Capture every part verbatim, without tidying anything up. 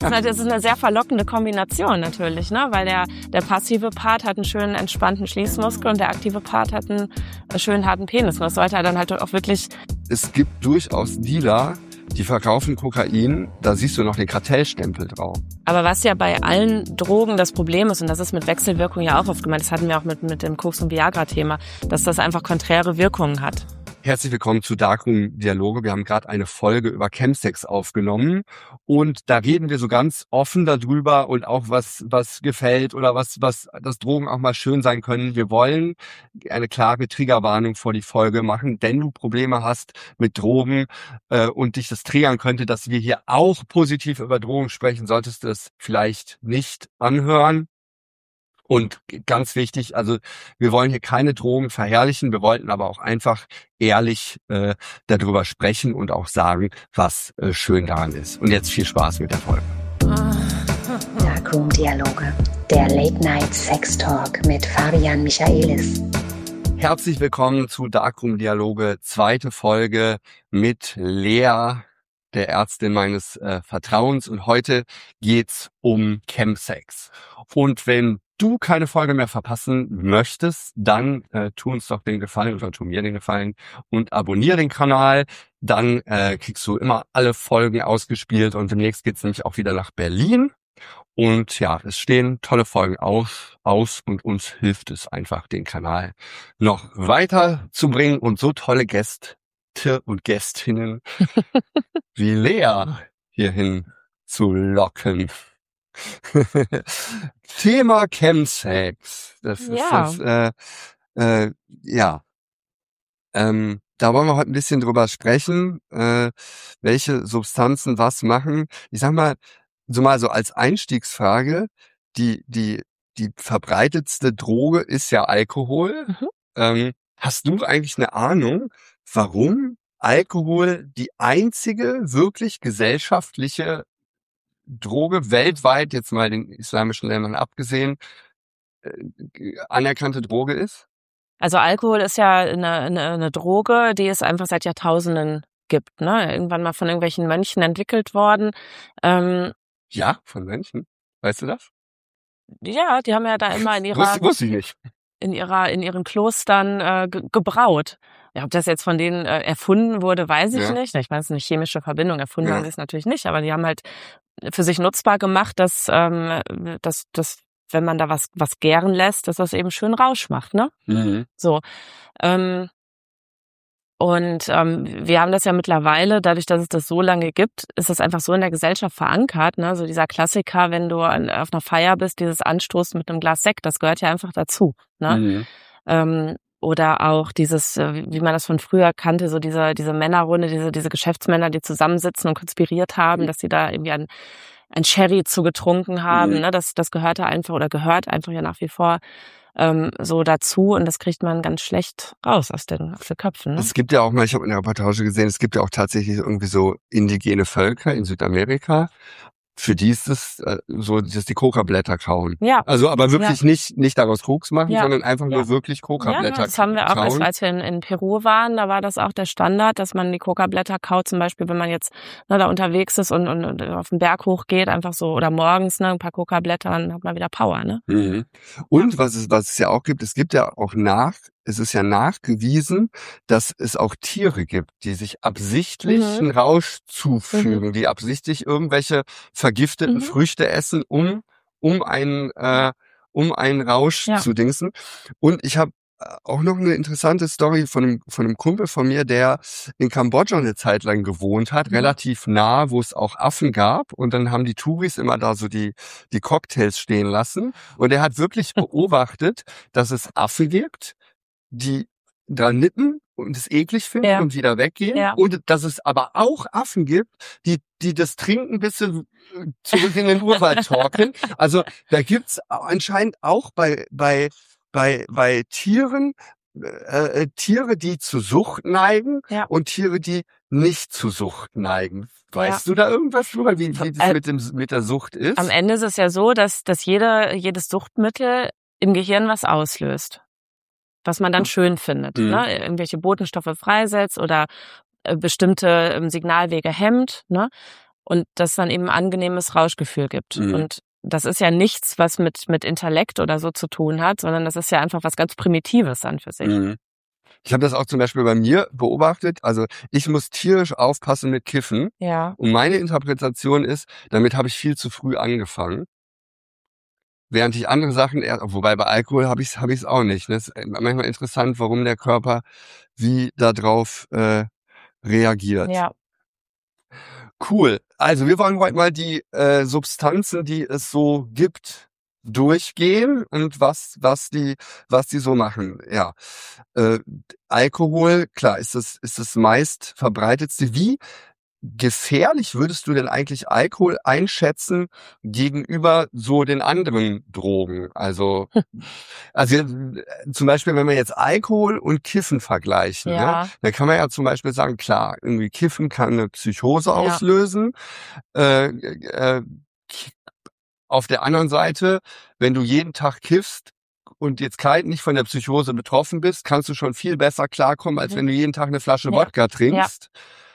ist eine, das ist eine sehr verlockende Kombination natürlich, ne? Weil der, der passive Part hat einen schönen, entspannten Schließmuskel und der aktive Part hat einen schönen, harten Penis. Und das sollte er dann halt auch wirklich... Es gibt durchaus Dealer, die verkaufen Kokain, da siehst du noch den Kartellstempel drauf. Aber was ja bei allen Drogen das Problem ist, und das ist mit Wechselwirkung ja auch oft gemeint, das hatten wir auch mit, mit dem Koks- und Viagra-Thema, dass das einfach konträre Wirkungen hat. Herzlich willkommen zu Darkroom Dialoge. Wir haben gerade eine Folge über Chemsex aufgenommen und da reden wir so ganz offen darüber und auch was was gefällt oder was was das Drogen auch mal schön sein können. Wir wollen eine klare Triggerwarnung vor die Folge machen, denn du Probleme hast mit Drogen äh, und dich das triggern könnte, dass wir hier auch positiv über Drogen sprechen, solltest du es vielleicht nicht anhören. Und ganz wichtig, also wir wollen hier keine Drogen verherrlichen, wir wollten aber auch einfach ehrlich äh, darüber sprechen und auch sagen, was äh, schön daran ist. Und jetzt viel Spaß mit der Folge. Darkroom Dialoge, der Late-Night-Sex-Talk mit Fabian Michaelis. Herzlich willkommen zu Darkroom Dialoge, zweite Folge mit Lea, der Ärztin meines äh, Vertrauens. Und heute geht's um Chemsex. Und wenn du keine Folge mehr verpassen möchtest, dann äh, tu uns doch den Gefallen oder tu mir den Gefallen und abonniere den Kanal. Dann äh, kriegst du immer alle Folgen ausgespielt und demnächst geht's nämlich auch wieder nach Berlin. Und ja, es stehen tolle Folgen aus, aus und uns hilft es einfach, den Kanal noch weiter zu bringen und so tolle Gäste und Gästinnen wie Lea hierhin zu locken. Thema Chemsex. Das ist Ja. das, äh, äh, ja. Ähm, da wollen wir heute ein bisschen drüber sprechen, äh, welche Substanzen was machen. Ich sag mal, so mal so als Einstiegsfrage, die, die, die verbreitetste Droge ist ja Alkohol. Mhm. Ähm, hast du eigentlich eine Ahnung, warum Alkohol die einzige wirklich gesellschaftliche Droge weltweit, jetzt mal den islamischen Ländern abgesehen, äh, anerkannte Droge ist? Also Alkohol ist ja eine, eine, eine Droge, die es einfach seit Jahrtausenden gibt, ne? Irgendwann mal von irgendwelchen Mönchen entwickelt worden. Ähm, Ja, von Mönchen. Weißt du das? ja, die haben ja da immer in ihrer Wusste, wusste ich nicht. in ihrer in ihren Klostern äh, ge- gebraut. Ja, ob das jetzt von denen äh, erfunden wurde, weiß ich Ja. nicht. Ich meine, es ist eine chemische Verbindung, erfunden Ja. haben sie es natürlich nicht, aber die haben halt für sich nutzbar gemacht, dass ähm, dass, dass wenn man da was was gären lässt, dass das eben schön Rausch macht, ne? Mhm. So. Ähm, und ähm, wir haben das ja mittlerweile, dadurch, dass es das so lange gibt, ist das einfach so in der Gesellschaft verankert, ne? So dieser Klassiker, wenn du an, auf einer Feier bist, dieses Anstoßen mit einem Glas Sekt, das gehört ja einfach dazu, ne? Mhm. Ähm, oder auch dieses, äh, wie man das von früher kannte, so diese diese Männerrunde, diese diese Geschäftsmänner, die zusammensitzen und konspiriert haben, dass sie da irgendwie ein ein Sherry zugetrunken haben, Mhm. ne? Das das gehörte einfach oder gehört einfach ja nach wie vor ähm, so dazu und das kriegt man ganz schlecht raus aus den, aus den Köpfen. Ne? Es gibt ja auch mal, ich habe in der Reportage gesehen, es gibt ja auch tatsächlich irgendwie so indigene Völker in Südamerika, für die ist es äh, so, dass die Kokablätter kauen. Ja. Also aber wirklich nicht nicht daraus Koks machen, Ja. sondern einfach Ja. nur wirklich Ja, Kokablätter das haben wir auch, als, kauen. als wir in, in Peru waren, da war das auch der Standard, dass man die Kokablätter kaut, zum Beispiel, wenn man jetzt ne, da unterwegs ist und, und, und auf den Berg hochgeht, einfach so, oder morgens ne, ein paar Kokablätter, dann hat man wieder Power, ne? Mhm. Und was es, was es ja auch gibt, es gibt ja auch nach, es ist ja nachgewiesen, dass es auch Tiere gibt, die sich absichtlich Mhm. einen Rausch zufügen, die absichtlich irgendwelche vergifteten Mhm. Früchte essen, um um einen äh, um einen Rausch Ja. zu dingsen. Und ich habe auch noch eine interessante Story von einem, von einem Kumpel von mir, der in Kambodscha eine Zeit lang gewohnt hat, Mhm. relativ nah, wo es auch Affen gab. Und dann haben die Touris immer da so die, die Cocktails stehen lassen. Und er hat wirklich beobachtet, dass es Affen gibt, die dran nippen und es eklig finden Ja. und wieder weggehen. Ja. Und dass es aber auch Affen gibt, die, die das trinken, bis sie äh, zurück in den Urwald torkeln. Also da gibt's anscheinend auch bei, bei, bei, bei Tieren, äh, äh, Tiere, die zu Sucht neigen Ja. und Tiere, die nicht zu Sucht neigen. Weißt du da irgendwas drüber, wie, wie das Äh, mit dem, mit der Sucht ist? Am Ende ist es ja so, dass, dass jede, jedes Suchtmittel im Gehirn was auslöst, was man dann schön findet, Mhm. ne? Irgendwelche Botenstoffe freisetzt oder äh, bestimmte ähm, Signalwege hemmt, ne? und das dann eben ein angenehmes Rauschgefühl gibt. Mhm. Und das ist ja nichts, was mit mit Intellekt oder so zu tun hat, sondern das ist ja einfach was ganz Primitives an für sich. Mhm. Ich habe das auch zum Beispiel bei mir beobachtet. Also ich muss tierisch aufpassen mit Kiffen. Ja. Und meine Interpretation ist, damit habe ich viel zu früh angefangen. Während ich andere Sachen, eher, wobei bei Alkohol habe ich es hab ich's auch nicht. Das ist manchmal interessant, warum der Körper wie da drauf äh, reagiert. Ja. Cool. Also wir wollen heute mal die äh, Substanzen, die es so gibt, durchgehen und was was die was die so machen. Ja, äh, Alkohol, klar, ist das ist das meist verbreitetste. Wie gefährlich würdest du denn eigentlich Alkohol einschätzen gegenüber so den anderen Drogen? Also, also äh, zum Beispiel, wenn wir jetzt Alkohol und Kiffen vergleichen, ne, Ja. dann kann man ja zum Beispiel sagen, klar, irgendwie Kiffen kann eine Psychose Ja. auslösen. Äh, äh, auf der anderen Seite, wenn du jeden Tag kiffst und jetzt kein, nicht von der Psychose betroffen bist, kannst du schon viel besser klarkommen, als Mhm. wenn du jeden Tag eine Flasche Ja. Wodka trinkst.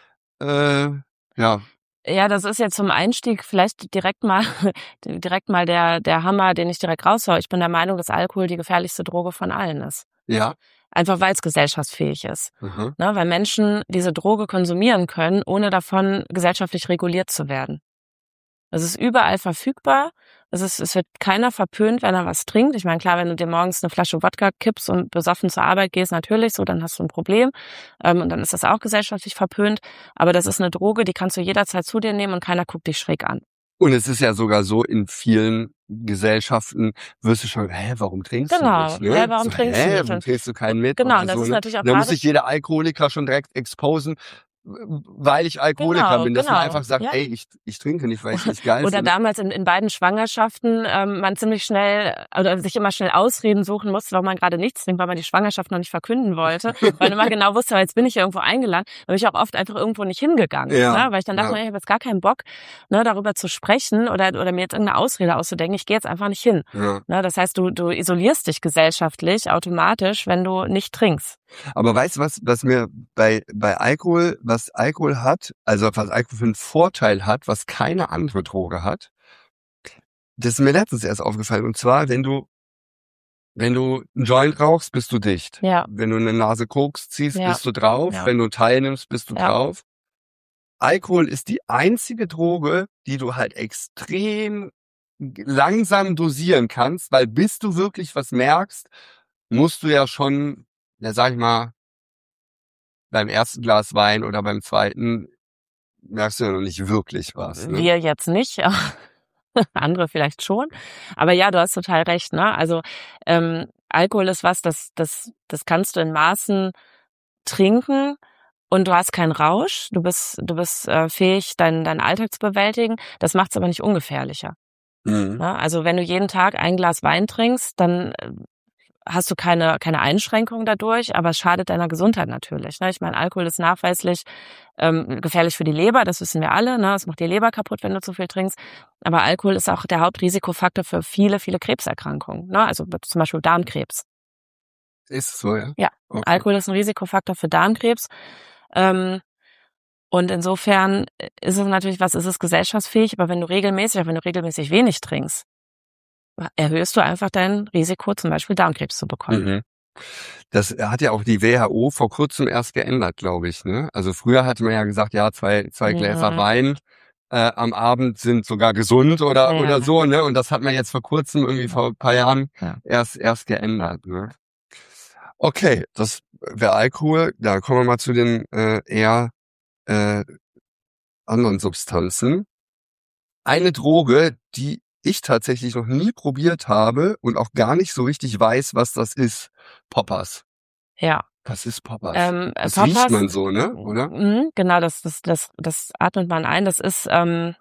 Äh, ja. Ja, das ist jetzt zum Einstieg vielleicht direkt mal direkt mal der der Hammer, den ich direkt raushaue. Ich bin der Meinung, dass Alkohol die gefährlichste Droge von allen ist. Ja. Einfach weil es gesellschaftsfähig ist. Mhm. Ne, weil Menschen diese Droge konsumieren können, ohne davon gesellschaftlich reguliert zu werden. Es ist überall verfügbar. Es ist, es wird keiner verpönt, wenn er was trinkt. Ich meine, klar, wenn du dir morgens eine Flasche Wodka kippst und besoffen zur Arbeit gehst, natürlich, so, dann hast du ein Problem. Ähm, und dann ist das auch gesellschaftlich verpönt. Aber das ist eine Droge, die kannst du jederzeit zu dir nehmen und keiner guckt dich schräg an. Und es ist ja sogar so, in vielen Gesellschaften wirst du schon, hä, warum trinkst Genau. du nicht? Ne? Ja, warum so, trinkst hä, du nicht? warum trinkst du keinen mit? Genau, Oder und das so, ist ne? natürlich auch Da muss gerade, sich jeder Alkoholiker schon direkt exposen, weil ich Alkoholiker genau, bin, dass man genau, einfach sagt, ja. ey, ich, ich trinke nicht, weil ich nicht geil Oder finde. damals in, in beiden Schwangerschaften ähm, man ziemlich schnell oder sich immer schnell Ausreden suchen musste, warum man gerade nichts trinkt, weil man die Schwangerschaft noch nicht verkünden wollte, weil man immer genau wusste, jetzt bin ich ja irgendwo eingeladen, da bin ich auch oft einfach irgendwo nicht hingegangen, Ja, ne? Weil ich dann dachte, ja. ich habe jetzt gar keinen Bock, ne, darüber zu sprechen oder oder mir jetzt irgendeine Ausrede auszudenken, ich gehe jetzt einfach nicht hin. Ja. Ne? Das heißt, du du isolierst dich gesellschaftlich automatisch, wenn du nicht trinkst. Aber weißt du was, was mir bei, bei Alkohol, was Alkohol hat, also was Alkohol für einen Vorteil hat, was keine andere Droge hat? Das ist mir letztens erst aufgefallen. Und zwar, wenn du, wenn du einen Joint rauchst, bist du dicht. Ja. Wenn du eine Nase Koks ziehst, Ja. bist du drauf. Ja. Wenn du teilnimmst, bist du Ja. drauf. Alkohol ist die einzige Droge, die du halt extrem langsam dosieren kannst, weil bis du wirklich was merkst, musst du ja schon, ja, sag ich mal, beim ersten Glas Wein oder beim zweiten merkst du ja noch nicht wirklich was. Ne? Wir jetzt nicht, andere vielleicht schon. Aber ja, du hast total recht, ne? Also ähm, Alkohol ist was, das, das, das kannst du in Maßen trinken und du hast keinen Rausch. Du bist, du bist äh, fähig, deinen, deinen Alltag zu bewältigen. Das macht es aber nicht ungefährlicher. Mhm. Ne? Also wenn du jeden Tag ein Glas Wein trinkst, dann äh, hast du keine keine Einschränkung dadurch, aber es schadet deiner Gesundheit natürlich. Ne? Ich meine, Alkohol ist nachweislich ähm, gefährlich für die Leber, das wissen wir alle. Ne? Es macht die Leber kaputt, wenn du zu viel trinkst. Aber Alkohol ist auch der Hauptrisikofaktor für viele, viele Krebserkrankungen. Ne? Also zum Beispiel Darmkrebs. Ist so, ja? Ja, Okay. Alkohol ist ein Risikofaktor für Darmkrebs. Ähm, und insofern ist es natürlich, was ist es gesellschaftsfähig, aber wenn du regelmäßig, auch wenn du regelmäßig wenig trinkst, erhöhst du einfach dein Risiko, zum Beispiel Darmkrebs zu bekommen. Mhm. Das hat ja auch die W H O vor kurzem erst geändert, glaube ich. Ne? Also früher hatte man ja gesagt, ja, zwei, zwei Gläser Mhm. Wein äh, am Abend sind sogar gesund oder Ja. oder so. Ne? Und das hat man jetzt vor kurzem, irgendwie vor ein paar Jahren, Ja. erst erst geändert. Ne? Okay, das wäre Alkohol. Da kommen wir mal zu den äh, eher äh, anderen Substanzen. Eine Droge, die ich tatsächlich noch nie probiert habe und auch gar nicht so richtig weiß, was das ist. Poppers. Ja. Was ist Poppers? Ähm, Das Poppers, riecht man so, ne? Oder? Mhm, genau, das, das, das, das atmet man ein. Das ist, ähm,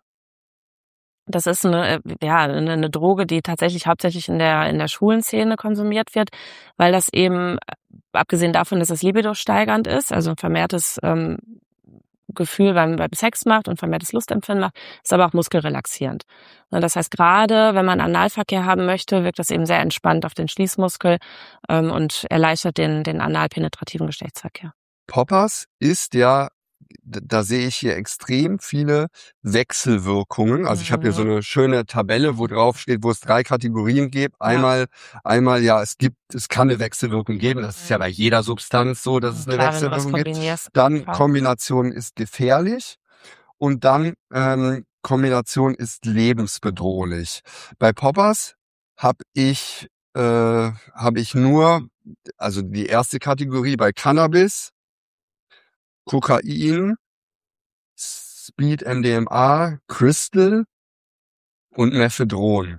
das ist eine, ja, eine, eine Droge, die tatsächlich hauptsächlich in der, in der schwulen Szene konsumiert wird, weil das eben, abgesehen davon, dass es libido steigernd ist, also ein vermehrtes ähm, Gefühl beim, beim Sex macht und vermehrtes Lustempfinden macht, ist aber auch muskelrelaxierend. Das heißt, gerade wenn man Analverkehr haben möchte, wirkt das eben sehr entspannt auf den Schließmuskel ähm, und erleichtert den, den analpenetrativen Geschlechtsverkehr. Poppers ist ja da sehe ich hier extrem viele Wechselwirkungen. Also ich habe hier so eine schöne Tabelle, wo drauf steht, wo es drei Kategorien gibt. Einmal, ja. einmal ja, es gibt, es kann eine Wechselwirkung geben. Das ist ja bei jeder Substanz so, dass es eine Klar, Wechselwirkung gibt. Dann Kombination ist gefährlich und dann ähm, Kombination ist lebensbedrohlich. Bei Poppers habe ich äh, habe ich nur, also die erste Kategorie bei Cannabis, Kokain, Speed, M D M A, Crystal und Mephedron.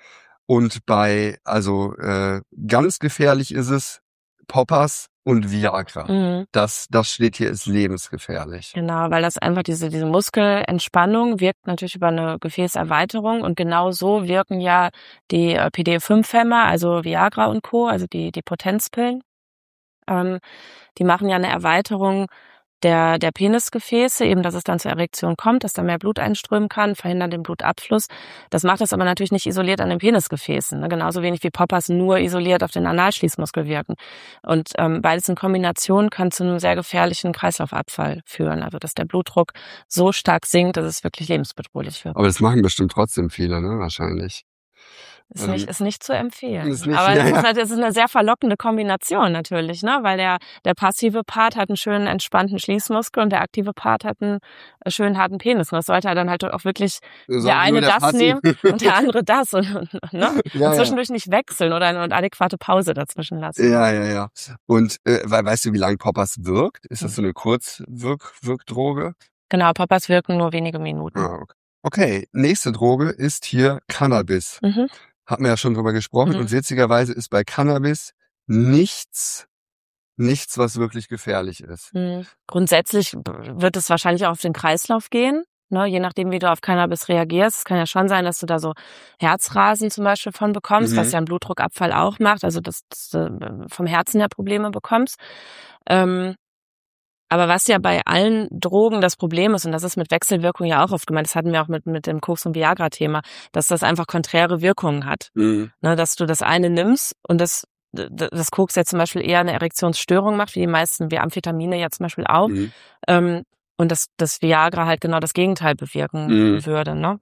Und bei, also äh, ganz gefährlich ist es Poppers und Viagra. Mhm. Das, das steht hier, ist lebensgefährlich. Genau, weil das einfach diese, diese Muskelentspannung wirkt natürlich über eine Gefäßerweiterung und genau so wirken ja die P D E fünf Hämmer, also Viagra und Co., also die, die Potenzpillen. Ähm, die machen ja eine Erweiterung der, der Penisgefäße, eben, dass es dann zur Erektion kommt, dass da mehr Blut einströmen kann, verhindern den Blutabfluss. Das macht es aber natürlich nicht isoliert an den Penisgefäßen, ne? Genauso wenig wie Poppers nur isoliert auf den Analschließmuskel wirken. Und ähm, beides in Kombination kann zu einem sehr gefährlichen Kreislaufabfall führen, also dass der Blutdruck so stark sinkt, dass es wirklich lebensbedrohlich wird. Aber das machen bestimmt trotzdem viele, ne, wahrscheinlich. Ist nicht, ist nicht zu empfehlen. Ist nicht, aber ja, es ja. ist, halt, es ist eine sehr verlockende Kombination natürlich, ne? Weil der, der passive Part hat einen schönen entspannten Schließmuskel und der aktive Part hat einen schönen harten Penis. Und das sollte dann halt auch wirklich der eine der das Passiv. nehmen und der andere das und, und, ne? Ja, und zwischendurch ja. nicht wechseln oder eine adäquate Pause dazwischen lassen. Ja, ja, ja. Und äh, weißt du, wie lange Poppers wirkt? Ist das so eine Kurzwirkdroge? Genau, Poppers wirken nur wenige Minuten. Ah, okay. Okay, nächste Droge ist hier Cannabis. Mhm. Hatten wir ja schon drüber gesprochen. Mhm. Und witzigerweise ist bei Cannabis nichts, nichts, was wirklich gefährlich ist. Mhm. Grundsätzlich wird es wahrscheinlich auch auf den Kreislauf gehen, ne? Je nachdem, wie du auf Cannabis reagierst. Es kann ja schon sein, dass du da so Herzrasen zum Beispiel von bekommst, mhm. was ja einen Blutdruckabfall auch macht, also dass du vom Herzen her Probleme bekommst. Ähm, Aber was ja bei allen Drogen das Problem ist, und das ist mit Wechselwirkung ja auch oft gemeint, das hatten wir auch mit mit dem Koks- und Viagra-Thema, dass das einfach konträre Wirkungen hat. Mhm. Ne, dass du das eine nimmst und das das Koks jetzt zum Beispiel eher eine Erektionsstörung macht, wie die meisten, wie Amphetamine ja zum Beispiel auch. Mhm. Ähm, und das, das Viagra halt genau das Gegenteil bewirken mhm. würde. Ne?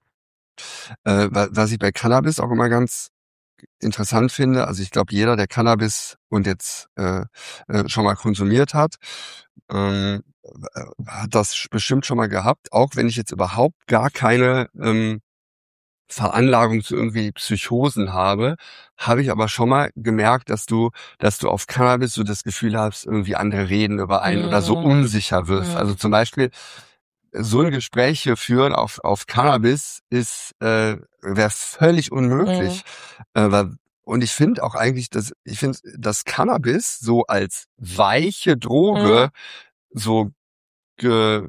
Äh, was ich bei Cannabis auch immer ganz interessant finde, also ich glaube, jeder, der Cannabis und jetzt äh, äh, schon mal konsumiert hat, ähm, hat das bestimmt schon mal gehabt, auch wenn ich jetzt überhaupt gar keine ähm, Veranlagung zu irgendwie Psychosen habe, habe ich aber schon mal gemerkt, dass du, dass du auf Cannabis so das Gefühl hast, irgendwie andere reden über einen mhm. oder so unsicher wirst. Mhm. Also zum Beispiel so ein Gespräch hier führen auf auf Cannabis ist äh, wäre völlig unmöglich. Mhm. Äh, weil, und ich finde auch eigentlich, dass ich finde, dass Cannabis so als weiche Droge mhm. so ge,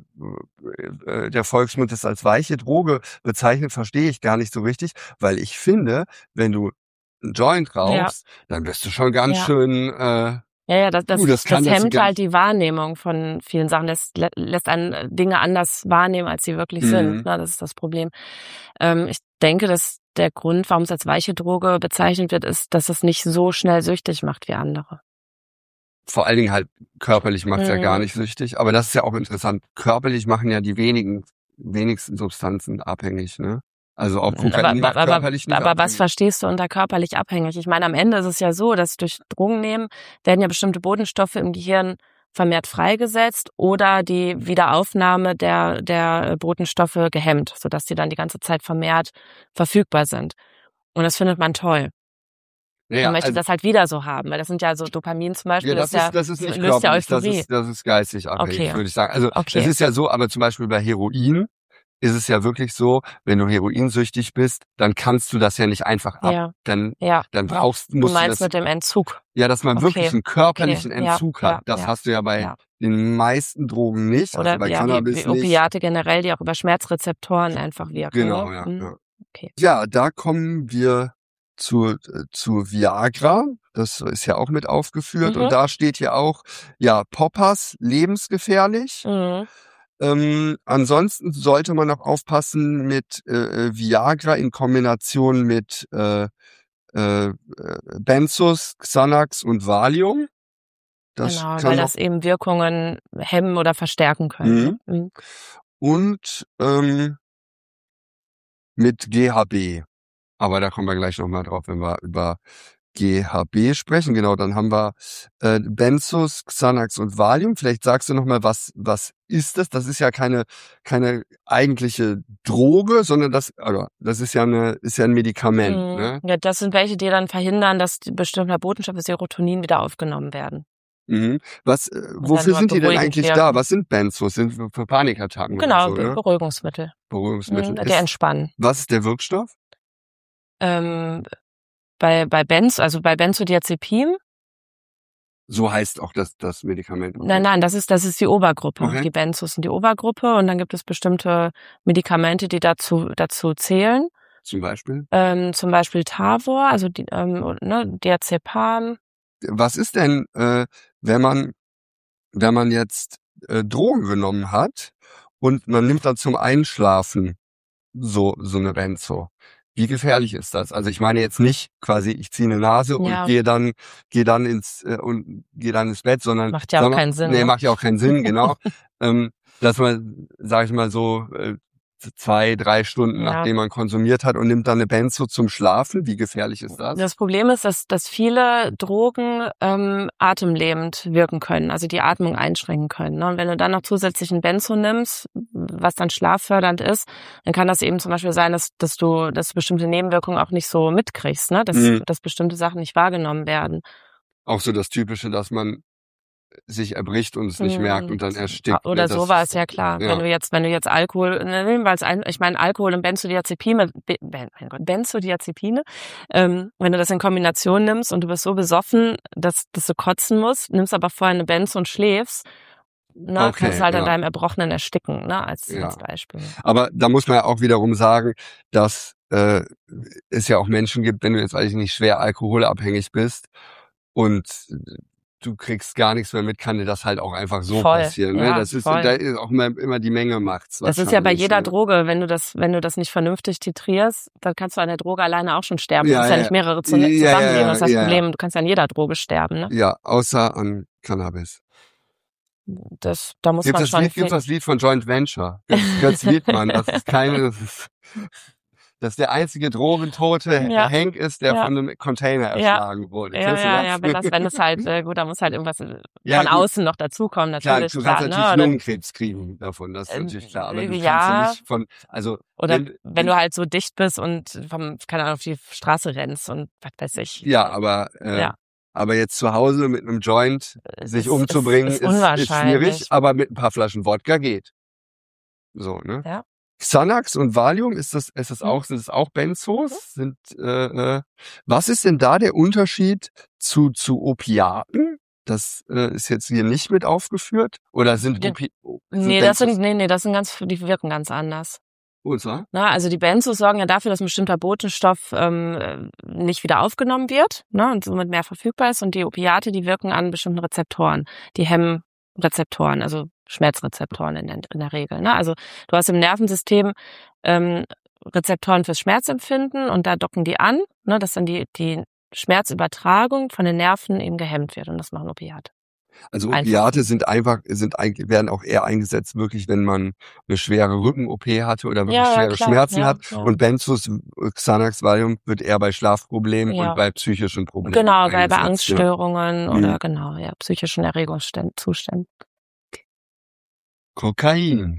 äh, der Volksmund das als weiche Droge bezeichnet, verstehe ich gar nicht so richtig, weil ich finde, wenn du einen Joint rauchst, ja. dann bist du schon ganz ja. schön äh, Ja, ja, das, das, uh, das, das hemmt das halt die Wahrnehmung von vielen Sachen. Das lässt einen Dinge anders wahrnehmen, als sie wirklich mhm. sind. Das ist das Problem. Ähm, ich denke, dass der Grund, warum es als weiche Droge bezeichnet wird, ist, dass es nicht so schnell süchtig macht wie andere. Vor allen Dingen halt körperlich macht es mhm. ja gar nicht süchtig. Aber das ist ja auch interessant. Körperlich machen ja die wenigen, wenigsten Substanzen abhängig, ne? Also auch Kokain macht aber, körperlich nicht aber abhängig. Was verstehst du unter körperlich abhängig? Ich meine, am Ende ist es ja so, dass durch Drogen nehmen werden ja bestimmte Botenstoffe im Gehirn vermehrt freigesetzt oder die Wiederaufnahme der der Botenstoffe gehemmt, sodass die dann die ganze Zeit vermehrt verfügbar sind. Und das findet man toll. Ja, man möchte also, das halt wieder so haben, weil das sind ja so Dopamin zum Beispiel, ja, das, das ist, das ist nicht löst ja Euphorie. Das ist, das ist geistig abhängig, okay. würde ich sagen. Also okay. es ist ja so, aber zum Beispiel bei Heroin ist es ja wirklich so, wenn du heroinsüchtig bist, dann kannst du das ja nicht einfach ab. Ja. Dann, ja. dann brauchst musst du meinst du das, mit dem Entzug. Ja, dass man okay. wirklich einen körperlichen okay. Entzug ja. hat. Das ja. hast du ja bei ja. den meisten Drogen nicht. Oder also bei ja, Cannabis wie, wie Opiate generell, die auch über Schmerzrezeptoren einfach wirken. Genau, ne? ja. Mhm. Ja. Okay. ja, da kommen wir zu, zu Viagra. Das ist ja auch mit aufgeführt. Mhm. Und da steht ja auch, ja, Poppers, lebensgefährlich. Mhm. Ähm, ansonsten sollte man auch aufpassen mit äh, Viagra in Kombination mit äh, äh, Benzos, Xanax und Valium. Das genau, kann weil auch, das eben Wirkungen hemmen oder verstärken können. mhm. Mhm. Und ähm, mit G H B. Aber da kommen wir gleich nochmal drauf, wenn wir über G H B sprechen. Genau, dann haben wir äh, Benzos, Xanax und Valium. Vielleicht sagst du nochmal, was was ist das? Das ist ja keine keine eigentliche Droge, sondern das also das ist ja eine ist ja ein Medikament, Mhm. ne? Ja, das sind welche, die dann verhindern, dass die bestimmte Botenstoffe Serotonin wieder aufgenommen werden. Mhm. Was äh, Und dann wofür nur sind die denn beruhigend eigentlich wirken. da? Was sind Benzos? Sind für für Panikattacken oder Genau, so, Be ne? Beruhigungsmittel. Beruhigungsmittel. Mhm, die Ist entspannen. was ist der Wirkstoff? Ähm, bei bei Benzo, also bei Benzodiazepin, So heißt auch das das Medikament, nein, okay. nein, das ist das ist die Obergruppe. Okay. Die Benzos sind die Obergruppe und dann gibt es bestimmte Medikamente, die dazu dazu zählen. Zum Beispiel? Ähm, zum Beispiel Tavor, also die, ähm, ne, Diazepam. Was ist denn, äh, wenn man wenn man jetzt äh, Drogen genommen hat und man nimmt dann zum Einschlafen so so eine Benzo? Wie gefährlich ist das? Also ich meine jetzt nicht quasi, ich ziehe eine Nase und Ja, gehe dann gehe dann ins äh, und gehe dann ins Bett, sondern macht ja auch sag mal, keinen Sinn, nee, ne? macht ja auch keinen Sinn, genau. ähm, dass man, sag ich mal so, äh, zwei, drei Stunden Ja. nachdem man konsumiert hat und nimmt dann eine Benzo zum Schlafen. Wie gefährlich ist das? Das Problem ist, dass, dass viele Drogen ähm, atemlähmend wirken können, also die Atmung einschränken können. Ne? Und wenn du dann noch zusätzlich ein Benzo nimmst, was dann schlaffördernd ist, dann kann das eben zum Beispiel sein, dass, dass du dass du bestimmte Nebenwirkungen auch nicht so mitkriegst, ne? dass, Mhm. dass bestimmte Sachen nicht wahrgenommen werden. Auch so das Typische, dass man sich erbricht und es nicht merkt und dann erstickt. Oder ne? Das sowas, ist- ja klar. ja. Wenn du jetzt, wenn du jetzt Alkohol, ne, nehmen wir als ein, ich meine Alkohol und Benzodiazepine, Be- mein Gott, Benzodiazepine, ähm, wenn du das in Kombination nimmst und du bist so besoffen, dass, dass du kotzen musst, nimmst aber vorher eine Benzo und schläfst, ne, Okay, kannst du halt ja. an deinem Erbrochenen ersticken, ne, als, Ja. als Beispiel. Aber da muss man ja auch wiederum sagen, dass äh, es ja auch Menschen gibt, wenn du jetzt, weiß ich nicht, schwer alkoholabhängig bist und du kriegst gar nichts mehr mit, kann dir das halt auch einfach so Voll, passieren. Ne? ja, Das ist, voll. da ist auch immer, immer die Menge macht's. Das ist ja bei wahrscheinlich, jeder ne? Droge, wenn du das, wenn du das nicht vernünftig titrierst, dann kannst du an der Droge alleine auch schon sterben. Ja, du musst ja, ja. nicht mehrere zu, Ja, ja, zusammennehmen. Das ist das ja, ja. Problem. Du kannst ja an jeder Droge sterben, ne? Ja, außer an Cannabis. Das, da muss Gibt man das schon Lied, viel, gibt's das Lied von Joint Venture? Götz, Götz Wiedmann, das ist keine, das ist, das ist der einzige drogentote Ja. Hank ist, der Ja. von einem Container Ja. erschlagen wurde. Ja, Kennst du ja, das? ja, wenn das, wenn es halt, äh, gut, da muss halt irgendwas äh, Ja, von gut. außen noch dazukommen, Klar, natürlich, du klar, kannst ne? natürlich Oder, Lungenkrebs kriegen davon, das ist Ähm, natürlich klar. Aber du ja. kannst ja nicht von, also, oder wenn, wenn du halt so dicht bist und vom, keine Ahnung, auf die Straße rennst und was weiß ich. ja, aber, äh, Ja. aber jetzt zu Hause mit einem Joint sich ist- umzubringen, ist- ist, ist ist, unwahrscheinlich. schwierig, aber mit ein paar Flaschen Wodka geht. So, ne? Ja. Xanax und Valium, ist das, ist das Mhm. auch, sind es auch Benzos? Sind, äh, äh, was ist denn da der Unterschied zu, zu Opiaten? Das äh, ist jetzt hier nicht mit aufgeführt? Oder sind Ja, Opi Nee, das Benzos- sind, nee, nee, das sind ganz, die wirken ganz anders. Und zwar? Na, also die Benzos sorgen ja dafür, dass ein bestimmter Botenstoff ähm, äh, nicht wieder aufgenommen wird, ne, und somit mehr verfügbar ist. Und die Opiate, die wirken an bestimmten Rezeptoren. Die hemmen Rezeptoren, also Schmerzrezeptoren in der, in der Regel. Ne? Also du hast im Nervensystem ähm, Rezeptoren fürs Schmerzempfinden und da docken die an, ne, dass dann die, die Schmerzübertragung von den Nerven eben gehemmt wird. Und das machen Opiate. Also Einfach. Opiate sind einfach, sind eigentlich, werden auch eher eingesetzt, wirklich, wenn man eine schwere Rücken-O P hatte oder wirklich Ja, ja, schwere klar, Schmerzen ja, hat. ja. Und Benzos, Xanax, Valium wird eher bei Schlafproblemen Ja. und bei psychischen Problemen Genau, bei, bei eingesetzt, Angststörungen Mhm. oder genau, ja, psychischen Erregungszuständen. Ja. Kokain.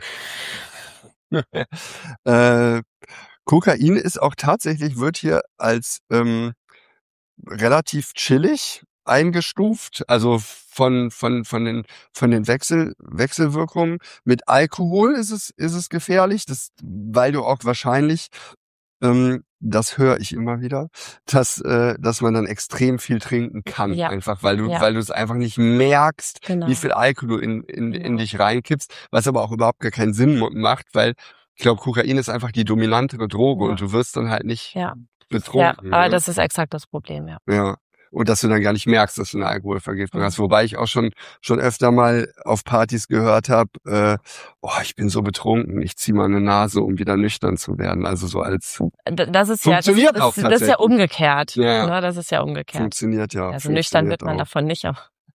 äh, Kokain ist auch tatsächlich, wird hier als ähm, relativ chillig eingestuft, also von von von den von den Wechsel Wechselwirkungen. Mit Alkohol ist es ist es gefährlich, das, weil du auch wahrscheinlich, ähm, das höre ich immer wieder, dass äh, dass man dann extrem viel trinken kann, Ja. einfach weil du Ja. weil du es einfach nicht merkst, Genau. wie viel Alkohol du in in in Genau. dich reinkippst, was aber auch überhaupt gar keinen Sinn mo- macht, weil ich glaube, Kokain ist einfach die dominantere Droge Ja. und du wirst dann halt nicht Ja. Ja, betrunken. aber ne? das ist exakt das Problem, ja. Ja. Und dass du dann gar nicht merkst, dass du eine Alkoholvergiftung Mhm. hast. Wobei ich auch schon schon öfter mal auf Partys gehört habe, äh, oh, ich bin so betrunken, ich zieh mal eine Nase, um wieder nüchtern zu werden. Also so als D- Das ist ja, das, Funktioniert das, auch das ist ja tatsächlich. umgekehrt. Ja. Ne? Das ist ja umgekehrt. funktioniert ja. Also nüchtern wird man funktioniert auch. davon nicht, aber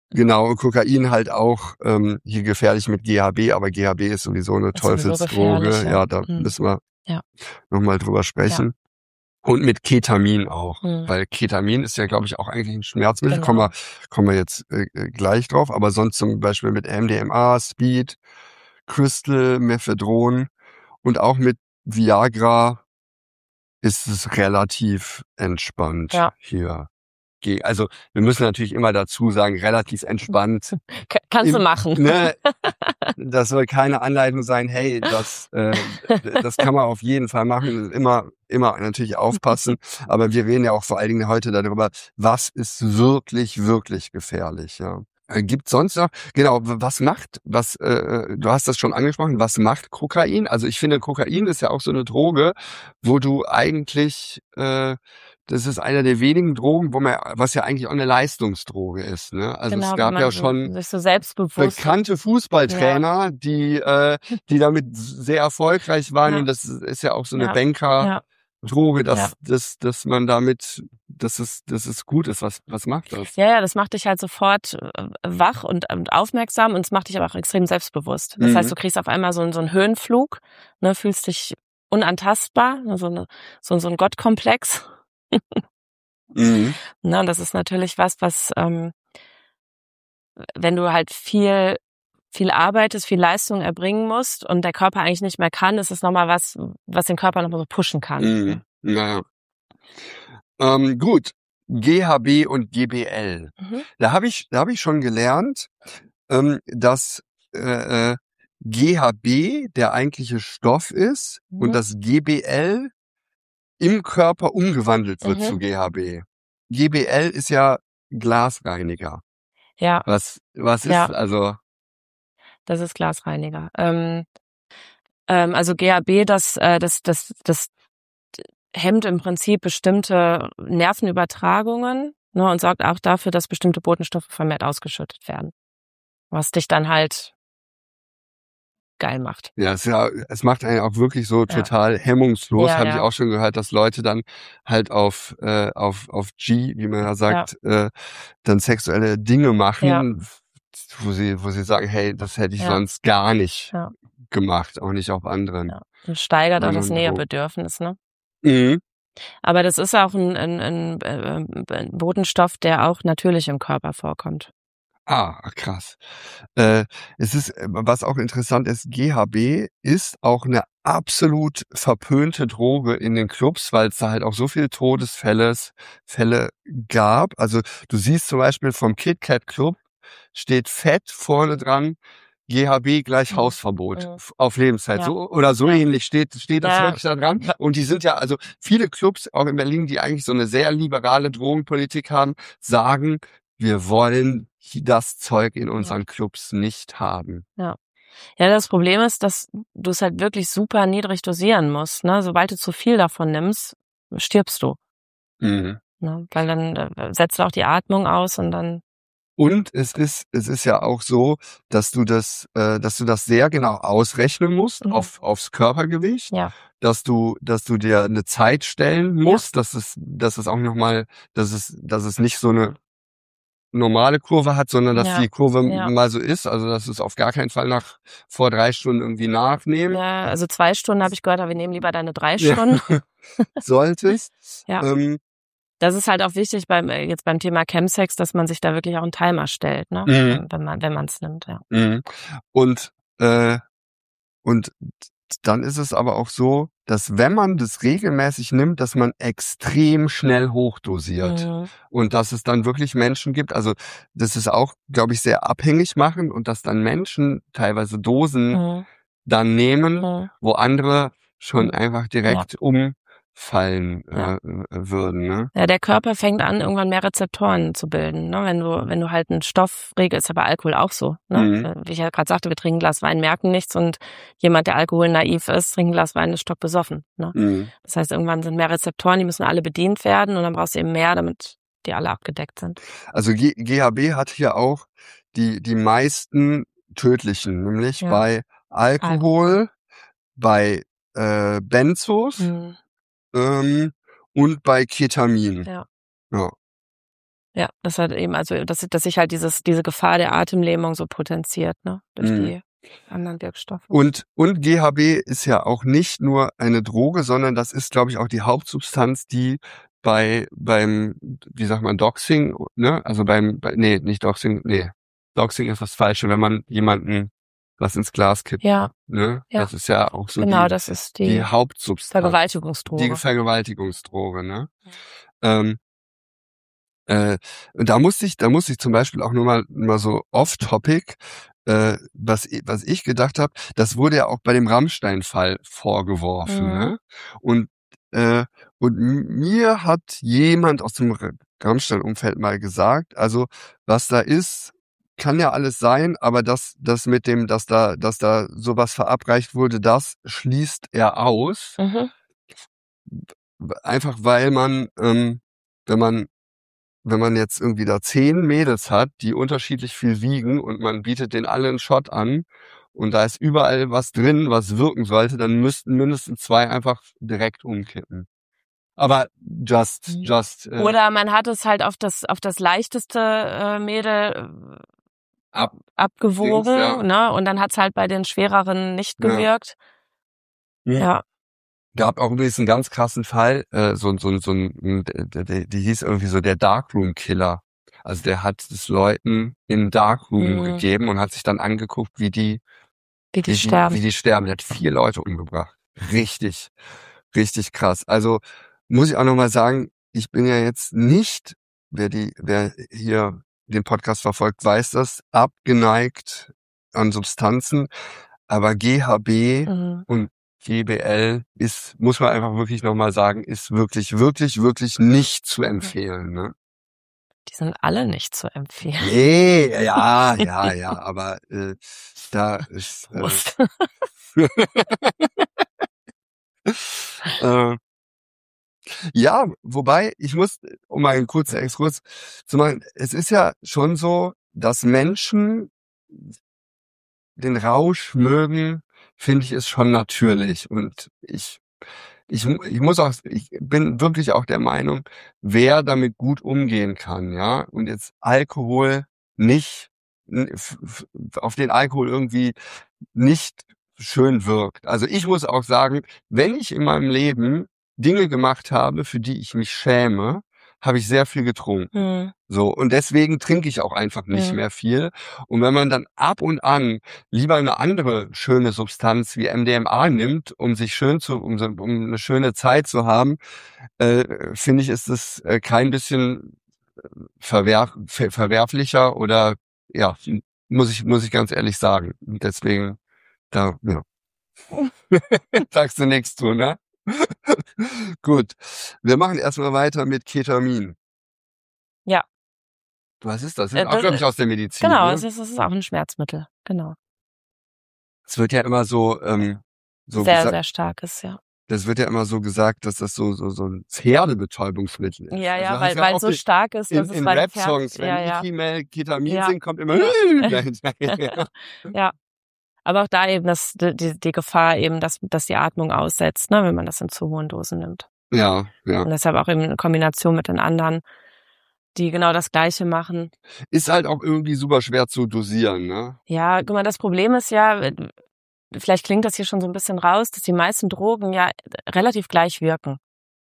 Genau, Kokain halt auch ähm, hier gefährlich mit G H B, aber G H B ist sowieso eine Ist sowieso Teufelsdroge. gefährlich, ja. Ja, da Hm. müssen wir Ja. nochmal drüber sprechen. Und mit Ketamin auch, Hm. weil Ketamin ist ja, glaube ich, auch eigentlich ein Schmerzmittel. Genau. Kommen wir, kommen wir jetzt äh, gleich drauf. Aber sonst zum Beispiel mit M D M A, Speed, Crystal, Mephedron und auch mit Viagra ist es relativ entspannt Ja. hier. Ge- Also wir müssen natürlich immer dazu sagen, relativ entspannt. K- Kannst du Im- machen. Ne, das soll keine Anleitung sein, hey, das, äh, das kann man auf jeden Fall machen. Immer, immer natürlich aufpassen. Aber wir reden ja auch vor allen Dingen heute darüber, was ist wirklich, wirklich gefährlich, ja. Äh, Gibt sonst noch, genau, w- was macht, was, äh, du hast das schon angesprochen, was macht Kokain? Also ich finde, Kokain ist ja auch so eine Droge, wo du eigentlich, äh, das ist einer der wenigen Drogen, wo man, was ja eigentlich auch eine Leistungsdroge ist, ne? Also Genau, es wenn gab man ja so- schon sich so selbstbewusst. bekannte Fußballtrainer, die, äh, die damit sehr erfolgreich waren, Ja. und das ist ja auch so eine Ja. Banker-Droge, Ja. dass, Ja. dass, dass man damit, dass es, dass es gut ist. Was, was macht das? Ja, ja, das macht dich halt sofort äh, wach und, und aufmerksam, und es macht dich aber auch extrem selbstbewusst. Das Mhm. heißt, du kriegst auf einmal so, einen- so einen Höhenflug, ne, fühlst dich unantastbar, ne, so, eine, so, so ein Gottkomplex. Mhm. Ne, und das ist natürlich was, was, ähm, wenn du halt viel viel arbeitest, viel Leistung erbringen musst und der Körper eigentlich nicht mehr kann, ist es nochmal was, was den Körper nochmal so pushen kann. Mhm. Naja. Ähm, gut. G H B und G B L. Mhm. Da habe ich, da habe ich schon gelernt, ähm, dass äh, äh, G H B der eigentliche Stoff ist Mhm. und das G B L im Körper umgewandelt wird Mhm. zu G H B. G B L ist ja Glasreiniger. Ja, Was, was ist, Ja. also, das ist Glasreiniger. Ähm, ähm, also G H B, das, äh, das, das, das hemmt im Prinzip bestimmte Nervenübertragungen, ne, und sorgt auch dafür, dass bestimmte Botenstoffe vermehrt ausgeschüttet werden. Was dich dann halt geil macht. ja, es, ist ja, es macht einen auch wirklich so Ja. total hemmungslos. Ja, Habe ich ja. auch schon gehört, dass Leute dann halt auf, äh, auf, auf G, wie man ja sagt, äh, dann sexuelle Dinge machen, Ja. wo sie, wo sie sagen, hey, das hätte ich Ja. sonst gar nicht Ja. gemacht, auch nicht auf anderen. Ja. Das steigert auch das anderen Drogen. Nähebedürfnis, ne? Mhm. Aber das ist auch ein, ein, ein, ein Botenstoff, der auch natürlich im Körper vorkommt. Ah, krass. Äh, es ist, äh, was auch interessant ist, G H B ist auch eine absolut verpönte Droge in den Clubs, weil es da halt auch so viele Todesfälle Fälle gab. Also du siehst zum Beispiel vom Kit Kat Club steht fett vorne dran, G H B gleich Mhm. Hausverbot Mhm. f- auf Lebenszeit. Ja. So oder so Ja. ähnlich steht steht das Ja. wirklich da dran. Und die sind ja, also viele Clubs auch in Berlin, die eigentlich so eine sehr liberale Drogenpolitik haben, sagen, wir wollen das Zeug in unseren Clubs nicht haben. Ja, das Problem ist, dass du es halt wirklich super niedrig dosieren musst, ne? Sobald du zu viel davon nimmst, stirbst du, Mhm. ne? Weil dann äh, setzt du auch die Atmung aus und dann, Und es ist, es ist ja auch so, dass du das, äh, dass du das sehr genau ausrechnen musst Mhm. auf, aufs Körpergewicht, ja, dass du, dass du dir eine Zeit stellen musst, dass es, dass es auch nochmal, dass es, dass es nicht so eine normale Kurve hat, sondern dass Ja. die Kurve Ja. mal so ist, also dass es auf gar keinen Fall nach, vor drei Stunden irgendwie nachnehmen ja, also zwei Stunden habe ich gehört, aber wir nehmen lieber deine drei Ja. Stunden. solltest. Ja. Ähm, Das ist halt auch wichtig beim äh, jetzt beim Thema Chemsex, dass man sich da wirklich auch einen Timer stellt, ne? Mhm. Wenn man wenn man es nimmt, ja. Mhm. Und, äh, und dann ist es aber auch so, dass wenn man das regelmäßig nimmt, dass man extrem schnell hochdosiert. Mhm. Und dass es dann wirklich Menschen gibt, also das ist auch, glaube ich, sehr abhängig machen und dass dann Menschen teilweise Dosen Mhm. dann nehmen, Mhm. wo andere schon Mhm. einfach direkt umfallen Ja. äh, würden. Ne? Ja, der Körper fängt an, irgendwann mehr Rezeptoren zu bilden, ne? Wenn du, wenn du halt einen Stoff regelst, ist ja bei Alkohol auch so, ne? Mhm. Wie ich ja gerade sagte, wir trinken ein Glas Wein, merken nichts, und jemand, der alkoholnaiv ist, trinkt ein Glas Wein, ist stockbesoffen, ne? Mhm. Das heißt, irgendwann sind mehr Rezeptoren, die müssen alle bedient werden, und dann brauchst du eben mehr, damit die alle abgedeckt sind. Also G- GHB hat hier auch die, die meisten tödlichen, nämlich Ja. bei Alkohol, bei äh, Benzos Mhm. ähm, und bei Ketamin. Ja. Ja. Ja, das hat eben, also dass, dass sich halt dieses, diese Gefahr der Atemlähmung so potenziert, ne? Durch Mhm. die anderen Wirkstoffe. Und, und G H B ist ja auch nicht nur eine Droge, sondern das ist, glaube ich, auch die Hauptsubstanz, die bei, beim, wie sagt man, Doxing, ne? Also beim, bei, nee, nicht Doxing, nee. Doxing ist das Falsche, wenn man jemanden was ins Glas kippt. Ja, Ne? ja. Das ist ja auch so genau, die, das ist die die Hauptsubstanz. Vergewaltigungsdroge. Die Vergewaltigungsdroge, ne? Mhm. Ähm, äh, und da muss ich, da muss ich zum Beispiel auch nur mal, mal so off-topic, äh, was, i- was ich gedacht habe, das wurde ja auch bei dem Rammstein-Fall vorgeworfen, Mhm. ne? Und, äh, und m- mir hat jemand aus dem Ra- Rammstein-Umfeld mal gesagt, also was da ist, kann ja alles sein, aber das, das mit dem, dass da, dass da sowas verabreicht wurde, das schließt er aus. Mhm. Einfach weil man, ähm, wenn man, wenn man jetzt irgendwie da zehn Mädels hat, die unterschiedlich viel wiegen und man bietet denen alle einen Shot an und da ist überall was drin, was wirken sollte, dann müssten mindestens zwei einfach direkt umkippen. Aber just, Mhm. just äh, Oder man hat es halt auf das, auf das leichteste äh, Mädel äh, ab. abgewogen, Dings, ja. ne? Und dann hat's halt bei den schwereren nicht Ja. gewirkt. Ja. Ja. Gab auch übrigens einen ganz krassen Fall, äh, so, so, so ein, der, der, die hieß irgendwie so der Darkroom-Killer. Also der hat es Leuten in Darkroom Mhm. gegeben und hat sich dann angeguckt, wie die, Wie die wie die, sterben. wie die sterben. Der hat vier Leute umgebracht. Richtig, richtig krass. Also muss ich auch nochmal sagen, ich bin ja jetzt nicht, wer die, wer hier den Podcast verfolgt, weiß das, abgeneigt an Substanzen, aber G H B Mhm. und G B L ist, muss man einfach wirklich nochmal sagen, ist wirklich, wirklich, wirklich nicht zu empfehlen, ne? Die sind alle nicht zu empfehlen. Nee, ja, ja, ja, aber äh, da ist äh, Prost. äh, ja, wobei, ich muss, um mal einen kurzen Exkurs zu machen, es ist ja schon so, dass Menschen den Rausch mögen, finde ich, ist schon natürlich. Und ich, ich, ich muss auch, ich bin wirklich auch der Meinung, wer damit gut umgehen kann, ja, und jetzt Alkohol nicht, n- f- f- auf den Alkohol irgendwie nicht schön wirkt. Also ich muss auch sagen, wenn ich in meinem Leben Dinge gemacht habe, für die ich mich schäme, habe ich sehr viel getrunken. Mhm. So, und deswegen trinke ich auch einfach nicht Mhm. mehr viel. Und wenn man dann ab und an lieber eine andere schöne Substanz wie M D M A nimmt, um sich schön zu, um, so- um eine schöne Zeit zu haben, äh, finde ich, ist es äh, kein bisschen verwerf, ver, verwerflicher oder ja, muss ich, muss ich ganz ehrlich sagen. Und deswegen, da, ja. Sagst du nichts zu, ne? Gut. Wir machen erstmal weiter mit Ketamin. Ja. Was ist das? Das Äh, ist auch, das- glaube ich, aus der Medizin. Genau, ne? es ist, es ist auch ein Schmerzmittel. Genau. Es wird ja immer so, ähm, so sehr, gesagt, sehr starkes, ja. das wird ja immer so gesagt, dass das so, so, so ein Pferdebetäubungsmittel ist. Ja, Also ja, hast weil, du weil auch so die- stark ist, in, dass es in bei den Rap-Songs, Pferden, wenn ja, ja. E-Mail Ketamin Ja. singt, kommt immer dahinter. Ja. Aber auch da eben das, die, die Gefahr eben, dass, dass die Atmung aussetzt, ne, wenn man das in zu hohen Dosen nimmt. Ja, ja. Und deshalb auch eben in Kombination mit den anderen, die genau das Gleiche machen. Ist halt auch irgendwie super schwer zu dosieren, ne? Ja, guck mal, das Problem ist ja, vielleicht klingt das hier schon so ein bisschen raus, dass die meisten Drogen ja relativ gleich wirken.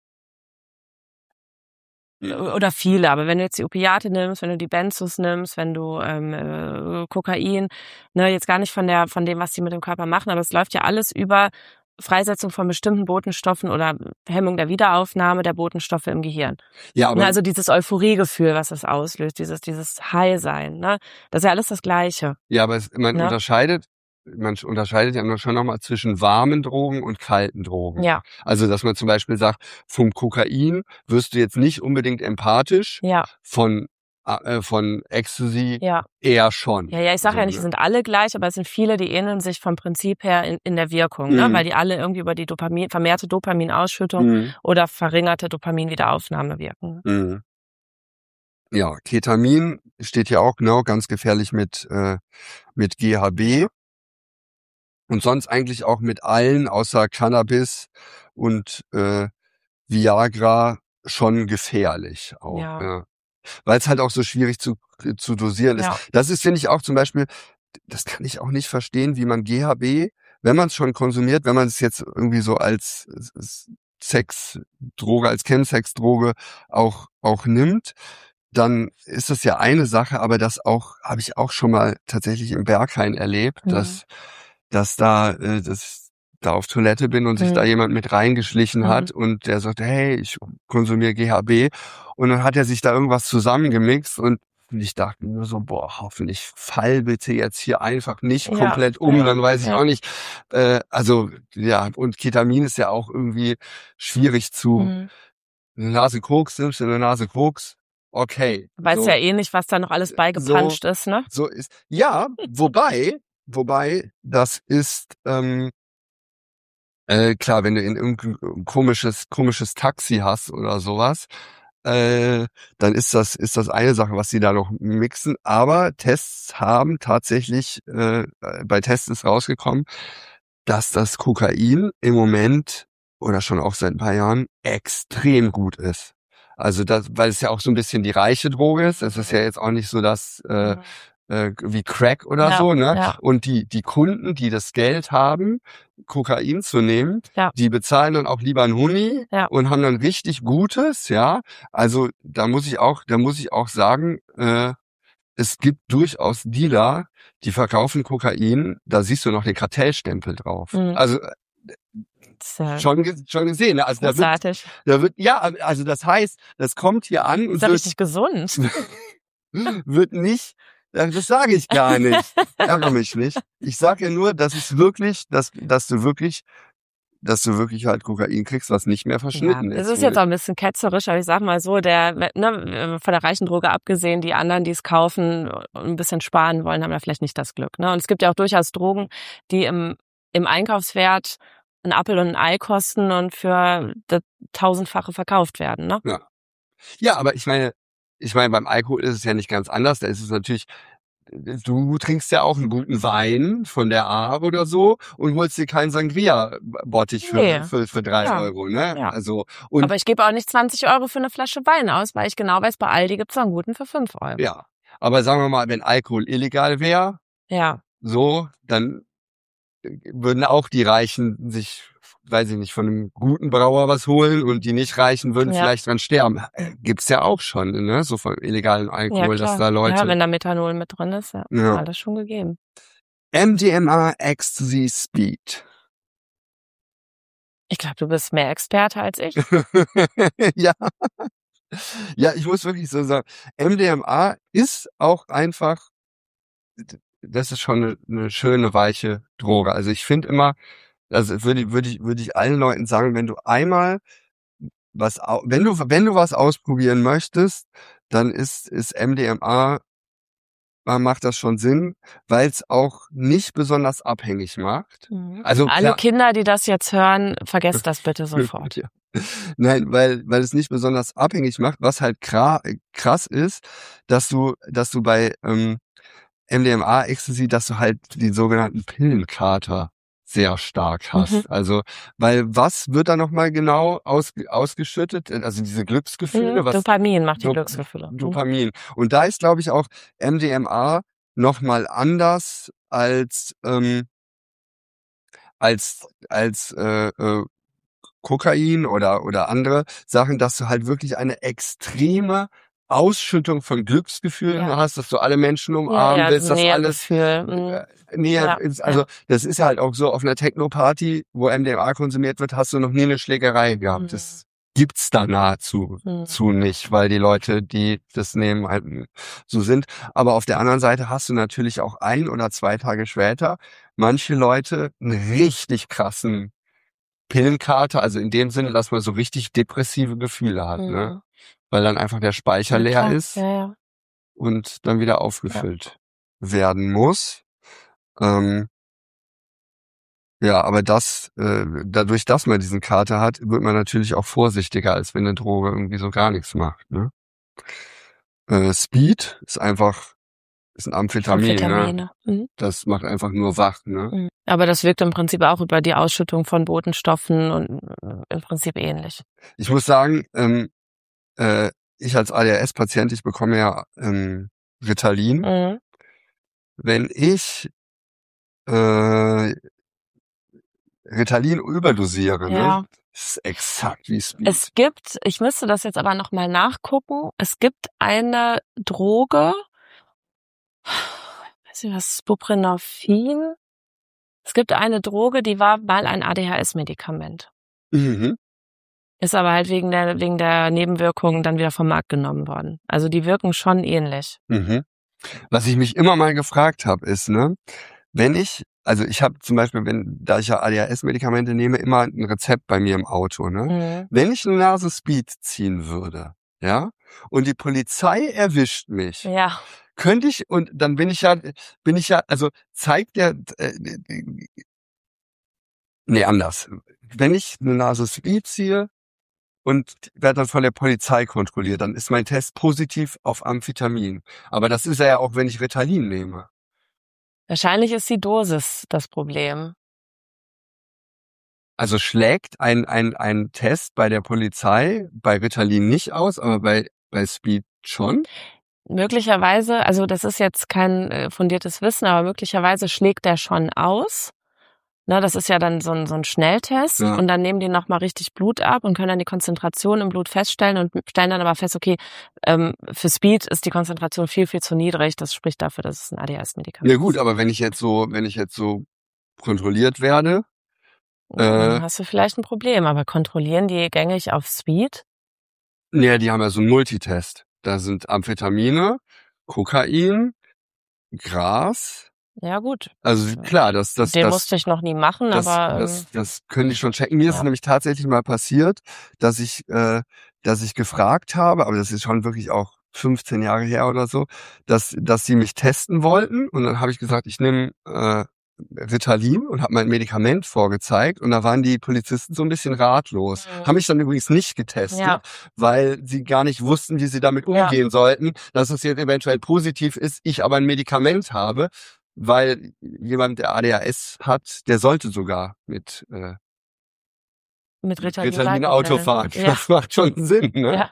Oder viele, aber wenn du jetzt die Opiate nimmst, wenn du die Benzos nimmst, wenn du ähm, äh, Kokain, ne, jetzt gar nicht von der von dem, was die mit dem Körper machen, aber es läuft ja alles über Freisetzung von bestimmten Botenstoffen oder Hemmung der Wiederaufnahme der Botenstoffe im Gehirn. Ja, aber Ne, also dieses Euphoriegefühl, was das auslöst, dieses dieses High-Sein, ne, das ist ja alles das Gleiche. Ja, aber es, man Ja. unterscheidet, man unterscheidet ja schon nochmal zwischen warmen Drogen und kalten Drogen. Ja, Also, dass man zum Beispiel sagt, vom Kokain wirst du jetzt nicht unbedingt empathisch, ja, von, äh, von Ecstasy ja. eher schon. Ja, ja, ich sage So, ja nicht, sie ne? sind alle gleich, aber es sind viele, die ähneln sich vom Prinzip her in, in der Wirkung, ne? Mhm. Weil die alle irgendwie über die Dopamin, vermehrte Dopaminausschüttung Mhm. oder verringerte Dopaminwiederaufnahme wirken. Mhm. Ja, Ketamin steht ja auch genau ganz gefährlich mit, äh, mit G H B. Und sonst eigentlich auch mit allen außer Cannabis und äh, Viagra schon gefährlich auch. Ja. Ja. weil es halt auch so schwierig zu zu dosieren ist. Ja. Das ist, finde ich, auch zum Beispiel, das kann ich auch nicht verstehen, wie man G H B, wenn man es schon konsumiert, wenn man es jetzt irgendwie so als Sexdroge, als Chemsex-Droge auch auch nimmt, dann ist das ja eine Sache, aber das auch habe ich auch schon mal tatsächlich im Berghain erlebt, Mhm. dass dass da äh, das da auf Toilette bin und sich Mhm. da jemand mit reingeschlichen Mhm. hat und der sagte, hey, ich konsumiere G H B, und dann hat er sich da irgendwas zusammengemixt und ich dachte nur so, boah, hoffentlich fall bitte jetzt hier einfach nicht Ja, komplett um, ja, dann weiß ich ja. auch nicht, äh, also ja, und Ketamin ist ja auch irgendwie schwierig zu, Mhm. eine Nase Koks, nimmst du eine Nase Koks, okay, Weißt so, ja eh nicht, was da noch alles so, beigepanscht ist, ne? so ist, ja, wobei, wobei, das ist, ähm, Äh, klar, wenn du in irgendein komisches, komisches Taxi hast oder sowas, äh, dann ist das, ist das eine Sache, was sie da noch mixen. Aber Tests haben tatsächlich, äh, bei Tests ist rausgekommen, dass das Kokain im Moment oder schon auch seit ein paar Jahren extrem gut ist. Also das, weil es ja auch so ein bisschen die reiche Droge ist. Es ist ja jetzt auch nicht so, dass äh, Mhm. äh, wie Crack oder Ja, so, ne? ja, Und die die Kunden, die das Geld haben, Kokain zu nehmen, ja, die bezahlen dann auch lieber ein Huni ja. und haben dann richtig Gutes, ja. Also da muss ich auch, da muss ich auch sagen, äh, es gibt durchaus Dealer, die verkaufen Kokain, da siehst du noch den Kartellstempel drauf. Mhm. Also Das ist ja schon ge- schon gesehen, ne? Also da wird, großartig. da wird, ja, also das heißt, das kommt hier an und Ist ja wird richtig gesund. wird nicht, das sage ich gar nicht. Ärgere mich nicht. Ich sage ja nur, dass es wirklich, dass, dass du wirklich, dass du wirklich halt Kokain kriegst, was nicht mehr Ja, verschnitten es ist. ist jetzt auch ein bisschen ketzerisch, aber ich sag mal so, der, ne, von der reichen Droge abgesehen, die anderen, die es kaufen und ein bisschen sparen wollen, haben da vielleicht nicht das Glück, ne? Und es gibt ja auch durchaus Drogen, die im, im Einkaufswert ein Apfel und ein Ei kosten und für das tausendfache verkauft werden, ne? Ja. Ja, aber ich meine, ich meine, beim Alkohol ist es ja nicht ganz anders. Da ist es natürlich, du trinkst ja auch einen guten Wein von der A oder so und holst dir keinen Sangria-Bottich für, Nee. für, für drei Ja. Euro, ne? Ja. Also, und Aber ich gebe auch nicht zwanzig Euro für eine Flasche Wein aus, weil ich genau weiß, bei Aldi gibt's noch einen guten für fünf Euro. ja. Aber sagen wir mal, wenn Alkohol illegal wäre, Ja. so, dann würden auch die Reichen sich, weiß ich nicht, von einem guten Brauer was holen und die nicht Reichen würden Ja. vielleicht dran sterben. Äh, Gibt's ja auch schon, ne? So von illegalen Ja, Alkohol, dass klar. da Leute. Ja, wenn da Methanol mit drin ist, ja, Ja. alles schon gegeben. M D M A, Ecstasy, Speed. Ich glaube, du bist mehr Experte als ich. Ja. Ja, ich muss wirklich so sagen, M D M A ist auch einfach, das ist schon eine, eine schöne, weiche Droge. Also ich finde immer, also würde ich, würde ich, würde ich allen Leuten sagen, wenn du einmal was, au- wenn du, wenn du was ausprobieren möchtest, dann ist, ist M D M A, man macht das schon Sinn, weil es auch nicht besonders abhängig macht. Mhm. Also Alle klar, Kinder, die das jetzt hören, vergesst das bitte sofort. Ja. Nein, weil, weil es nicht besonders abhängig macht, was halt kra krass ist, dass du, dass du bei ähm, M D M A, Ecstasy, dass du halt die sogenannten Pillenkater sehr stark hast. Mhm. Also, weil was wird da nochmal genau aus, ausgeschüttet? Also diese Glücksgefühle, Mhm. was Dopamin macht die Dop- Glücksgefühle. Mhm. Dopamin. Und da ist, glaube ich, auch M D M A nochmal anders als ähm, als als äh, äh, Kokain oder oder andere Sachen, dass du halt wirklich eine extreme Ausschüttung von Glücksgefühlen Ja. hast, dass du alle Menschen Ja, umarmen ja, willst, dass alles Nähegefühl. Mhm. äh, näher Ja, ist. Also das ist ja halt auch so, auf einer Techno-Party, wo M D M A konsumiert wird, hast du noch nie eine Schlägerei gehabt. Mhm. Das gibt's da nahezu Mhm. zu nicht, weil die Leute, die das nehmen, halt so sind. Aber auf der anderen Seite hast du natürlich auch ein oder zwei Tage später manche Leute einen richtig krassen Pillenkater, also in dem Sinne, dass man so richtig depressive Gefühle hat, Mhm. ne? Weil dann einfach der Speicher Ja, leer klar. ist Ja, ja. und dann wieder aufgefüllt werden muss. Ähm, ja, aber das, äh, dadurch, dass man diesen Kater hat, wird man natürlich auch vorsichtiger, als wenn eine Droge irgendwie so gar nichts macht, ne? Äh, Speed ist einfach, ist ein Amphetamin, ne? Amphetamine. Mhm. Das macht einfach nur wach, ne? Mhm. Aber das wirkt im Prinzip auch über die Ausschüttung von Botenstoffen und äh, im Prinzip ähnlich. Ich muss sagen, ähm, äh, ich als A D H S-Patient, ich bekomme ja ähm, Ritalin. Mhm. Wenn ich äh, Ritalin überdosiere, Ja. ne, ist exakt wie Speed. Es gibt, ich müsste das jetzt aber nochmal nachgucken, es gibt eine Droge, weiß nicht was, Buprenorphin. Es gibt eine Droge, die war mal ein A D H S-Medikament. Mhm. Ist aber halt wegen der, wegen der Nebenwirkungen dann wieder vom Markt genommen worden. Also die wirken schon ähnlich. Mhm. Was ich mich immer mal gefragt habe, ist, ne, wenn ich, also ich habe zum Beispiel, wenn, da ich ja A D H S-Medikamente nehme, immer ein Rezept bei mir im Auto, ne? Mhm. Wenn ich eine Nase Speed ziehen würde, ja, und die Polizei erwischt mich, Ja. könnte ich, und dann bin ich ja, bin ich ja, also zeigt der, äh, nee, anders. Wenn ich eine Nase Speed ziehe und werde dann von der Polizei kontrolliert, dann ist mein Test positiv auf Amphetamin. Aber das ist er ja auch, wenn ich Ritalin nehme. Wahrscheinlich ist die Dosis das Problem. Also schlägt ein, ein, ein Test bei der Polizei bei Ritalin nicht aus, aber bei, bei Speed schon? Möglicherweise, also das ist jetzt kein äh, fundiertes Wissen, aber möglicherweise schlägt der schon aus. Ne, das ist ja dann so ein, so ein Schnelltest Ja. und dann nehmen die nochmal richtig Blut ab und können dann die Konzentration im Blut feststellen und stellen dann aber fest, okay, ähm, für Speed ist die Konzentration viel, viel zu niedrig. Das spricht dafür, dass es ein A D H S-Medikament ist. Ja gut, aber wenn ich jetzt so, wenn ich jetzt so kontrolliert werde, Dann äh, hast du vielleicht ein Problem, aber kontrollieren die gängig auf Speed? ja, die haben ja so einen Multitest. Da sind Amphetamine, Kokain, Gras. Ja gut, Also klar, das, das, den das, musste ich noch nie machen, das, aber ähm, das, das können die schon checken. Mir ist ja. es nämlich tatsächlich mal passiert, dass ich, äh, dass ich gefragt habe, aber das ist schon wirklich auch fünfzehn Jahre her oder so, dass, dass sie mich testen wollten und dann habe ich gesagt, ich nehme äh, Ritalin und habe mein Medikament vorgezeigt und da waren die Polizisten so ein bisschen ratlos. Mhm. Haben mich dann übrigens nicht getestet, Ja. weil sie gar nicht wussten, wie sie damit Ja. umgehen sollten, dass es jetzt eventuell positiv ist, ich aber ein Medikament habe, weil jemand, der A D H S hat, der sollte sogar mit äh, mit Ritalin, Ritalin Auto fahren. Ja. Das macht schon Sinn, ne? Ja.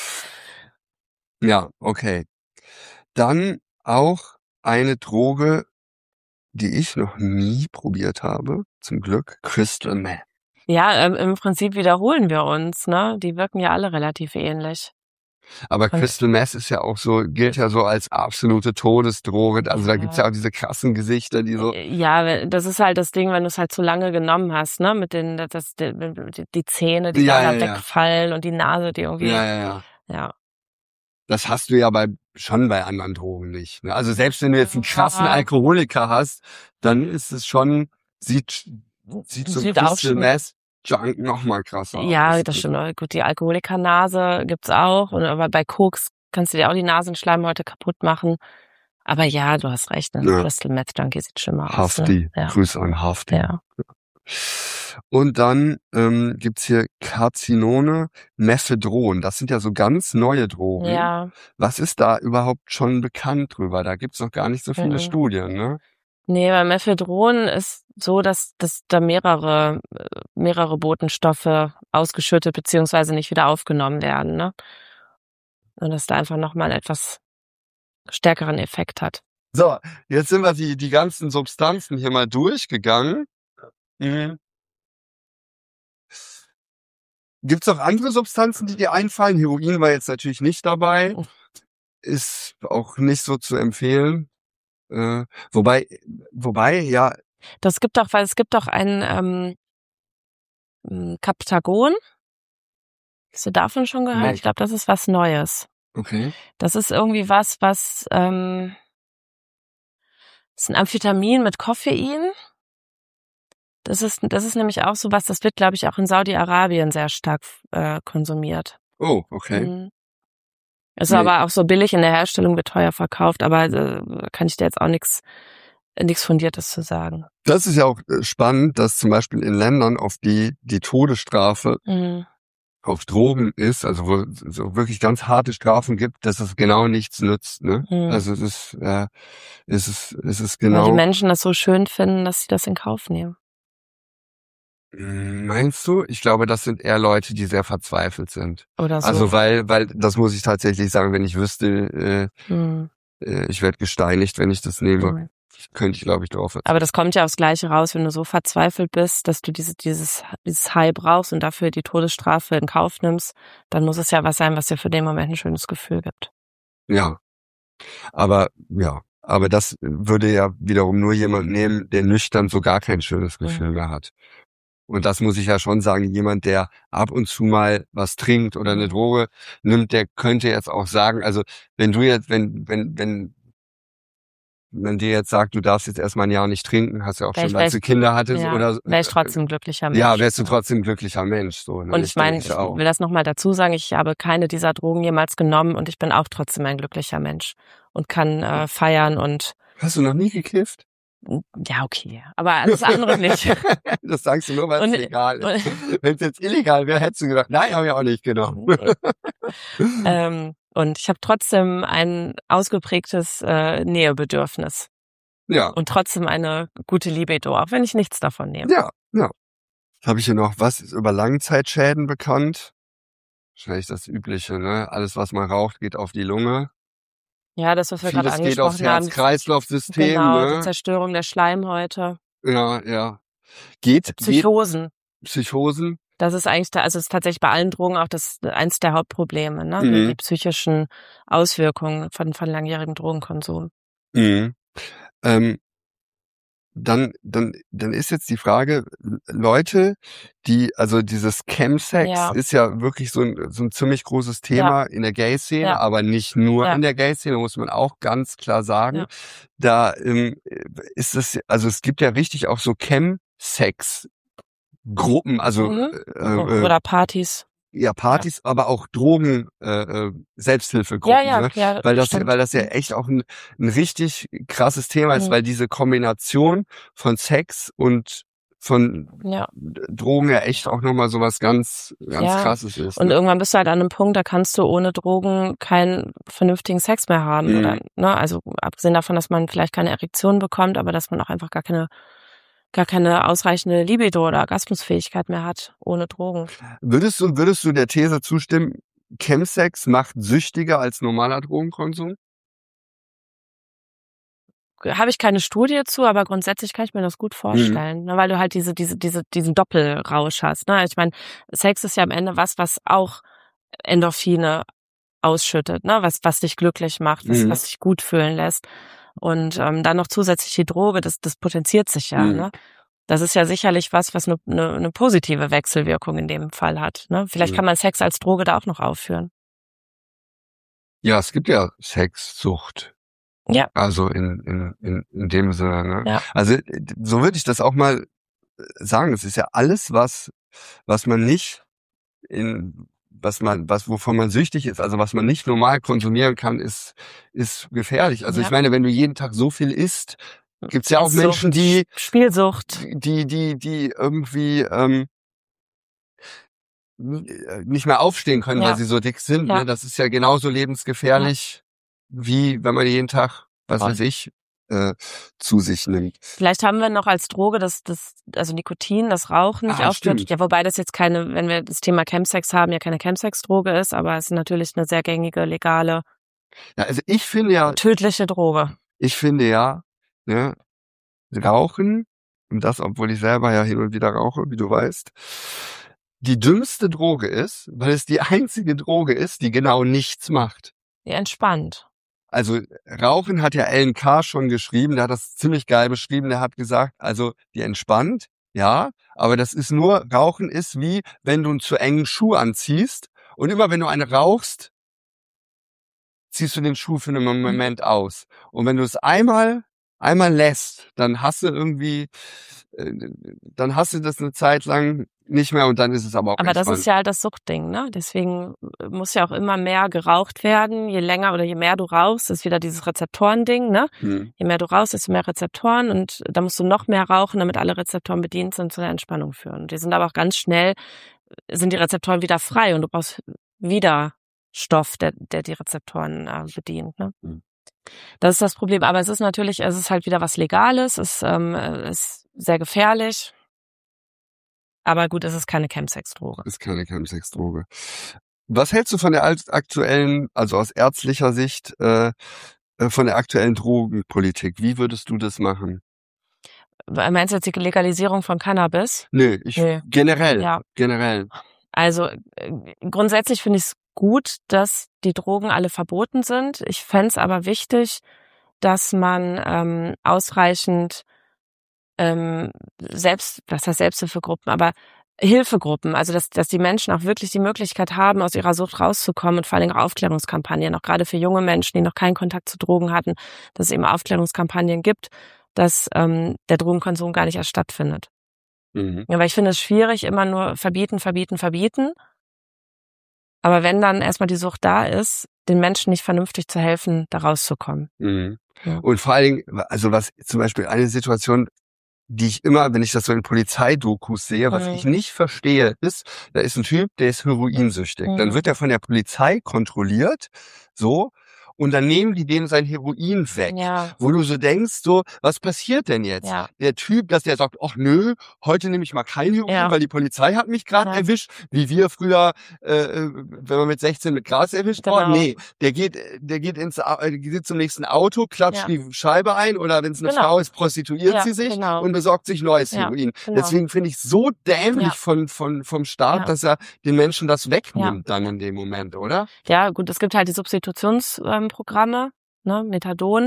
Ja, okay. Dann auch eine Droge, die ich noch nie probiert habe, zum Glück, Crystal Meth. Ja, ähm, im Prinzip wiederholen wir uns, ne? Die wirken ja alle relativ ähnlich. Aber Und- Crystal Meth ist ja auch so, gilt ja so als absolute Todesdroge. Also da Ja. gibt's ja auch diese krassen Gesichter, die so, Ja, wenn- das ist halt das Ding, wenn du es halt zu lange genommen hast, ne? Mit den, das, das, die, die Zähne, die Ja, da ja, ja. wegfallen und die Nase, die irgendwie. ja, ja, ja. Ja. Das hast du ja bei, schon bei anderen Drogen nicht. Ne? Also selbst wenn du jetzt einen krassen Ja. Alkoholiker hast, dann ist es schon, sieht, sieht so Sieht auch Crystal schon- Meth Junk noch mal krasser aus. Ja, das stimmt. Aber gut, die Alkoholikernase gibt's auch. Und aber bei Koks kannst du dir auch die Nasenschleimhäute kaputt machen. Aber ja, du hast recht. Ne? Ja. Crystal Meth Junkie sieht schlimmer aus. Hafti. Ne? Ja. Grüße an Hafti. Ja. Und dann ähm, gibt's hier Carcinone, Mephedron. Das sind ja so ganz neue Drogen. Ja. Was ist da überhaupt schon bekannt drüber? Da gibt's noch gar nicht so viele Mhm. Studien, ne? Nee, bei Mephedron ist so, dass, dass da mehrere, äh, mehrere Botenstoffe ausgeschüttet beziehungsweise nicht wieder aufgenommen werden, ne? Und dass da einfach nochmal einen etwas stärkeren Effekt hat. So, jetzt sind wir die, die ganzen Substanzen hier mal durchgegangen. Mhm. Gibt's noch andere Substanzen, die dir einfallen? Heroin war jetzt natürlich nicht dabei. Ist auch nicht so zu empfehlen. Äh, wobei, wobei, ja, Das gibt doch, weil es gibt doch ein ähm, Captagon. Hast du davon schon gehört? Nee. Ich glaube, das ist was Neues. okay. Das ist irgendwie was, was ähm, das ist ein Amphetamin mit Koffein. Das ist, das ist nämlich auch so was, das wird, glaube ich, auch in Saudi-Arabien sehr stark äh, konsumiert. Oh, okay. Mhm. Ist Nee. aber auch so billig in der Herstellung, wird teuer verkauft, aber äh, kann ich dir jetzt auch nichts nichts Fundiertes zu sagen. Das ist ja auch äh, spannend, dass zum Beispiel in Ländern, auf die die Todesstrafe Mhm. auf Drogen ist, also wo es so wirklich ganz harte Strafen gibt, dass es genau nichts nützt. Ne? Mhm. Also es ist, äh, es ist, es ist Weil die genau. Menschen das so schön finden, dass sie das in Kauf nehmen. Meinst du? Ich glaube, das sind eher Leute, die sehr verzweifelt sind. Oder so. Also weil, weil, das muss ich tatsächlich sagen, wenn ich wüsste, äh, Hm. äh, ich werde gesteinigt, wenn ich das nehme, Hm. könnte ich, glaube ich, drauf verzichten. Aber das kommt ja aufs Gleiche raus, wenn du so verzweifelt bist, dass du diese, dieses, dieses High brauchst und dafür die Todesstrafe in Kauf nimmst, dann muss es ja was sein, was dir für den Moment ein schönes Gefühl gibt. Ja, aber ja, aber das würde ja wiederum nur jemand nehmen, der nüchtern so gar kein schönes Gefühl Mhm. mehr hat. Und das muss ich ja schon sagen, jemand, der ab und zu mal was trinkt oder eine Mhm. Droge nimmt, der könnte jetzt auch sagen, also wenn du jetzt, wenn, wenn, wenn man dir jetzt sagt, du darfst jetzt erstmal ein Jahr nicht trinken, hast ja auch Wär ich- schon, wär als du ich- Kinder hattest, Ja, oder? wäre ich trotzdem ein glücklicher Mensch. Ja, wärst du trotzdem ein glücklicher Mensch, so. Ne? Und ich meine, denke ich auch. will das nochmal dazu sagen, ich habe keine dieser Drogen jemals genommen und ich bin auch trotzdem ein glücklicher Mensch und kann äh, feiern und Hast du noch nie gekifft? ja, okay, aber alles andere nicht. Das sagst du nur, weil Und- es legal ist. und- Wenn es jetzt illegal wäre, hättest du gesagt, nein, habe ich auch nicht genommen. ähm, und ich habe trotzdem ein ausgeprägtes äh, Nähebedürfnis Ja, und trotzdem eine gute Libido, auch wenn ich nichts davon nehme. ja, ja. Habe ich hier noch, was ist über Langzeitschäden bekannt? Wahrscheinlich das Übliche, ne? Alles, was man raucht, geht auf die Lunge. Ja, das, was wir gerade Vieles geht aufs angesprochen haben. Herz-Kreislauf-System, Genau, die ne? Zerstörung der Schleimhäute, Ja, ja. Geht, geht Psychosen. Psychosen. Das ist eigentlich, da, also es ist tatsächlich bei allen Drogen auch das eins der Hauptprobleme, ne? Mhm. Die psychischen Auswirkungen von, von langjährigem Drogenkonsum. Mhm. Ähm, dann, dann, dann ist jetzt die Frage, Leute, die, also dieses Chemsex Ja. ist ja wirklich so ein, so ein ziemlich großes Thema in der Gay-Szene, Ja. aber nicht nur Ja. in der Gay-Szene, muss man auch ganz klar sagen. Ja. Da ähm, ist es, also es gibt ja richtig auch so Chemsex-Gruppen, also Mhm. äh, äh, Oder Partys. ja, Partys, aber auch Drogen, äh, äh, Selbsthilfegruppen, Ja, ja, ne? ja. Weil das, stimmt. weil das ja echt auch ein, ein richtig krasses Thema ist, Mhm. weil diese Kombination von Sex und von Ja. Drogen ja echt auch nochmal so was ganz, ganz Ja. krasses ist. Und Ne? irgendwann bist du halt an einem Punkt, da kannst du ohne Drogen keinen vernünftigen Sex mehr haben. Mhm. Oder, ne? Also abgesehen davon, dass man vielleicht keine Erektion bekommt, aber dass man auch einfach gar keine, gar keine ausreichende Libido oder Orgasmusfähigkeit mehr hat ohne Drogen. Würdest du, würdest du der These zustimmen, Chemsex macht süchtiger als normaler Drogenkonsum? Habe ich keine Studie zu, aber grundsätzlich kann ich mir das gut vorstellen, ne, weil du halt diese, diese, diese, diesen Doppelrausch hast. Ne? Ich meine, Sex ist ja am Ende was, was auch Endorphine ausschüttet, ne, was, was dich glücklich macht, was, Mhm. was dich gut fühlen lässt. Und ähm, dann noch zusätzlich die Droge, das, das potenziert sich ja. Mhm. Ne? Das ist ja sicherlich was, was eine, eine, eine positive Wechselwirkung in dem Fall hat. Ne? Vielleicht Mhm. kann man Sex als Droge da auch noch aufführen. Ja, es gibt ja Sexsucht. Ja. Also in, in, in, in dem Sinne, ne? Ja. Also so würde ich das auch mal sagen. Es ist ja alles, was, was man nicht in, was man, was, wovon man süchtig ist, also was man nicht normal konsumieren kann, ist, ist gefährlich. Also Ja. ich meine, wenn du jeden Tag so viel isst, gibt's ja auch Esssucht, Menschen, die, Spielsucht. die, die, die irgendwie, ähm, nicht mehr aufstehen können, Ja. weil sie so dick sind. Ja. Ne? Das ist ja genauso lebensgefährlich, wie wenn man jeden Tag, was Voll. weiß ich, äh, zu sich nimmt. Vielleicht haben wir noch als Droge das, das, also Nikotin, das Rauchen nicht Ah, aufführt. stimmt. Ja, wobei das jetzt keine, wenn wir das Thema Chemsex haben, ja keine Chemsex-Droge ist, aber es ist natürlich eine sehr gängige, legale, Ja, also ich finde ja, tödliche Droge. ich finde ja, ne, Rauchen, und das, obwohl ich selber ja hin und wieder rauche, wie du weißt, die dümmste Droge ist, weil es die einzige Droge ist, die genau nichts macht. Ja, entspannt. Also Rauchen hat ja Alan Carr schon geschrieben, der hat das ziemlich geil beschrieben, der hat gesagt, also die entspannt, ja, aber das ist nur, Rauchen ist wie, wenn du einen zu engen Schuh anziehst und immer wenn du eine rauchst, ziehst du den Schuh für einen Moment aus. Und wenn du es einmal, einmal lässt, dann hast du irgendwie, äh, dann hast du das eine Zeit lang nicht mehr und dann ist es aber auch Aber das entspannt. ist ja halt das Suchtding, ne? Deswegen muss ja auch immer mehr geraucht werden. Je länger oder je mehr du rauchst, ist wieder dieses Rezeptorending, ne? Hm. Je mehr du rauchst, desto mehr Rezeptoren und da musst du noch mehr rauchen, damit alle Rezeptoren bedient sind, zu einer Entspannung führen. Die sind aber auch ganz schnell, sind die Rezeptoren wieder frei und du brauchst wieder Stoff, der, der die Rezeptoren äh, bedient, ne? Mhm. Das ist das Problem. Aber es ist natürlich, es ist halt wieder was Legales, es ähm, ist sehr gefährlich. Aber gut, es ist keine Chemsex-Droge. Ist keine Chemsex-Droge. Was hältst du von der aktuellen, also aus ärztlicher Sicht, äh, von der aktuellen Drogenpolitik? Wie würdest du das machen? Meinst du jetzt die Legalisierung von Cannabis? Nö, ich Nee. generell, Ja. generell. Also äh, grundsätzlich finde ich es gut, dass die Drogen alle verboten sind. Ich fände es aber wichtig, dass man ähm, ausreichend ähm, selbst, was heißt Selbsthilfegruppen, aber Hilfegruppen, also dass, dass die Menschen auch wirklich die Möglichkeit haben, aus ihrer Sucht rauszukommen und vor allen Dingen Aufklärungskampagnen, auch gerade für junge Menschen, die noch keinen Kontakt zu Drogen hatten, dass es eben Aufklärungskampagnen gibt, dass ähm, der Drogenkonsum gar nicht erst stattfindet. Mhm. Ja, weil ich finde es schwierig, immer nur verbieten, verbieten, verbieten. Aber wenn dann erstmal die Sucht da ist, den Menschen nicht vernünftig zu helfen, da rauszukommen. Mhm. Ja. Und vor allen Dingen, also was zum Beispiel eine Situation, die ich immer, wenn ich das so in Polizeidokus sehe, was Mhm. ich nicht verstehe, ist, da ist ein Typ, der ist heroinsüchtig. Mhm. Dann wird er von der Polizei kontrolliert, so, und dann nehmen die dem sein Heroin weg. Ja. Wo du so denkst, so, was passiert denn jetzt? Ja. Der Typ, dass der sagt, ach nö, heute nehme ich mal kein Heroin, Ja. weil die Polizei hat mich gerade Ja. erwischt, wie wir früher, äh, wenn man mit sechzehn mit Gras erwischt Genau. worden. Nee, der geht, der geht ins, Au- äh, geht zum nächsten Auto, klatscht Ja. die Scheibe ein, oder wenn es eine Genau. Frau ist, prostituiert Ja, sie sich genau. und besorgt sich neues Ja, Heroin. genau. Deswegen finde ich so dämlich Ja. von, von, vom Staat, Ja. dass er den Menschen das wegnimmt Ja. dann in dem Moment, oder? Ja, gut, es gibt halt die Substitutionsprogramme, ne, Methadon.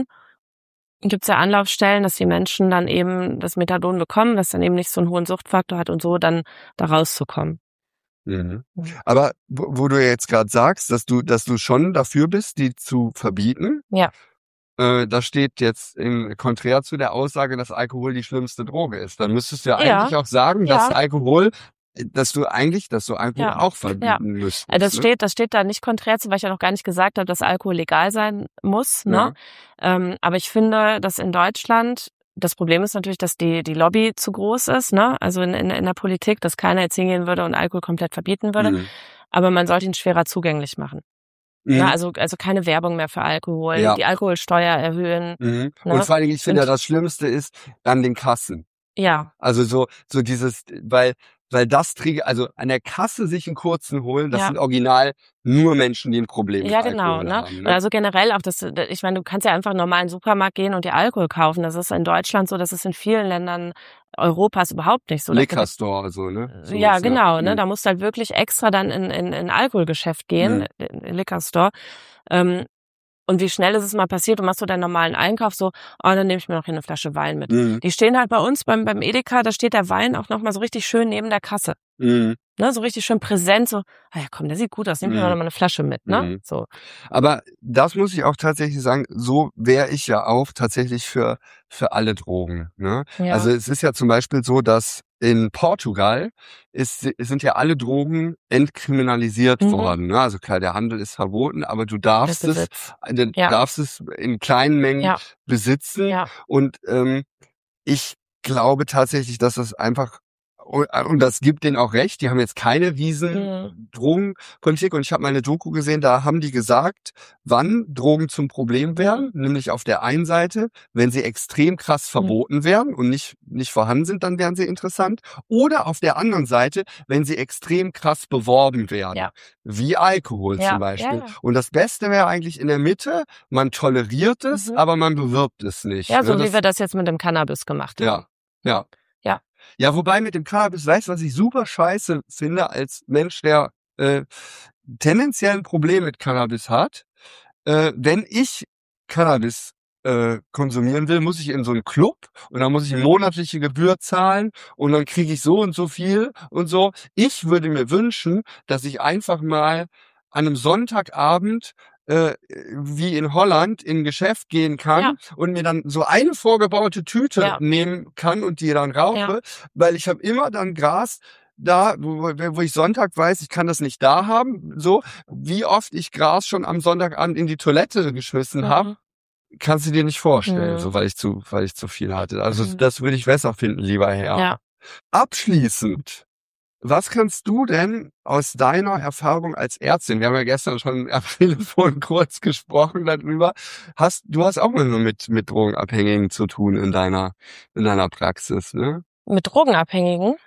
Gibt's ja Anlaufstellen, dass die Menschen dann eben das Methadon bekommen, was dann eben nicht so einen hohen Suchtfaktor hat und so dann da rauszukommen. Mhm. Mhm. Aber wo, wo du jetzt gerade sagst, dass du, dass du schon dafür bist, die zu verbieten. Ja. Äh, da steht jetzt in konträr zu der Aussage, dass Alkohol die schlimmste Droge ist. Dann müsstest du ja, Ja. eigentlich auch sagen, Ja. dass Alkohol, dass du eigentlich, dass du Alkohol Ja. auch verbieten Ja. müsstest. Äh, Das ne? steht, das steht da nicht konträr zu, weil ich ja noch gar nicht gesagt habe, dass Alkohol legal sein muss, ne? Ähm, aber ich finde, dass in Deutschland, das Problem ist natürlich, dass die, die Lobby zu groß ist, ne? Also in, in, in der Politik, dass keiner jetzt hingehen würde und Alkohol komplett verbieten würde. Mhm. Aber man sollte ihn schwerer zugänglich machen. Mhm. Ne? Also, also keine Werbung mehr für Alkohol, Ja. die Alkoholsteuer erhöhen. Mhm. Ne? Und vor allen Dingen, ich finde Und- ja, das Schlimmste ist an den Kassen. Ja, Also so, so dieses, weil, weil das Trigger, also an der Kasse sich einen kurzen holen, das Ja. sind original nur Menschen, die ein Problem mit ja, genau, Alkohol ne? haben. Und Ne? also generell auch das, ich meine, du kannst ja einfach in einen normalen Supermarkt gehen und dir Alkohol kaufen. Das ist in Deutschland so, das ist in vielen Ländern Europas überhaupt nicht so. Liquor Store, so, ne? So Ja, ist, genau, ne? Mhm. Da musst du halt wirklich extra dann in in in Alkoholgeschäft gehen, Mhm. in in Liquor Store. Ähm, und wie schnell ist es mal passiert, du machst so deinen normalen Einkauf, so, oh, dann nehme ich mir noch hier eine Flasche Wein mit. Mhm. Die stehen halt bei uns beim beim Edeka, da steht der Wein auch nochmal so richtig schön neben der Kasse. Mhm. Ne, so richtig schön präsent, so, ah ja komm, der sieht gut aus, nimm mir Mhm. noch mal eine Flasche mit, ne? Mhm. So. Aber das muss ich auch tatsächlich sagen, so wäre ich ja auch tatsächlich für, für alle Drogen. Ne? Ja. Also es ist ja zum Beispiel so, dass in Portugal ist, sind ja alle Drogen entkriminalisiert Mhm. worden. Ne? Also klar, der Handel ist verboten, aber du darfst Der es, Besitz. du Ja. darfst es in kleinen Mengen Ja. besitzen. Ja. Und ähm, ich glaube tatsächlich, dass das einfach, und und das gibt denen auch recht, die haben jetzt keine riesen Mhm. Drogenpolitik, und ich habe mal eine Doku gesehen, da haben die gesagt, wann Drogen zum Problem werden, nämlich auf der einen Seite, wenn sie extrem krass verboten werden und nicht nicht vorhanden sind, dann wären sie interessant, oder auf der anderen Seite, wenn sie extrem krass beworben werden, Ja. wie Alkohol Ja, zum Beispiel. ja, ja. Und das Beste wäre eigentlich in der Mitte, man toleriert es, Mhm. aber man bewirbt es nicht. Ja, so ne? wie Das- wir das jetzt mit dem Cannabis gemacht haben. ja, ja. Ja. Ja, wobei mit dem Cannabis, weißt du, was ich super scheiße finde als Mensch, der äh, tendenziell ein Problem mit Cannabis hat? Äh, wenn ich Cannabis äh, konsumieren will, muss ich in so einen Club und dann muss ich eine monatliche Gebühr zahlen und dann kriege ich so und so viel und so. Ich würde mir wünschen, dass ich einfach mal an einem Sonntagabend äh, wie in Holland in ein Geschäft gehen kann Ja. und mir dann so eine vorgebaute Tüte Ja. nehmen kann und die dann rauche, Ja. weil ich habe immer dann Gras da, wo, wo ich Sonntag weiß, ich kann das nicht da haben, so wie oft ich Gras schon am Sonntagabend in die Toilette geschmissen Mhm. habe, kannst du dir nicht vorstellen, Mhm. so weil ich zu, weil ich zu viel hatte. Also Mhm. das würde ich besser finden, lieber Herr. Ja. Abschließend, was kannst du denn aus deiner Erfahrung als Ärztin, wir haben ja gestern schon am Telefon kurz gesprochen darüber, hast, du hast auch mal nur mit, mit Drogenabhängigen zu tun in deiner, in deiner Praxis, ne? Mit Drogenabhängigen?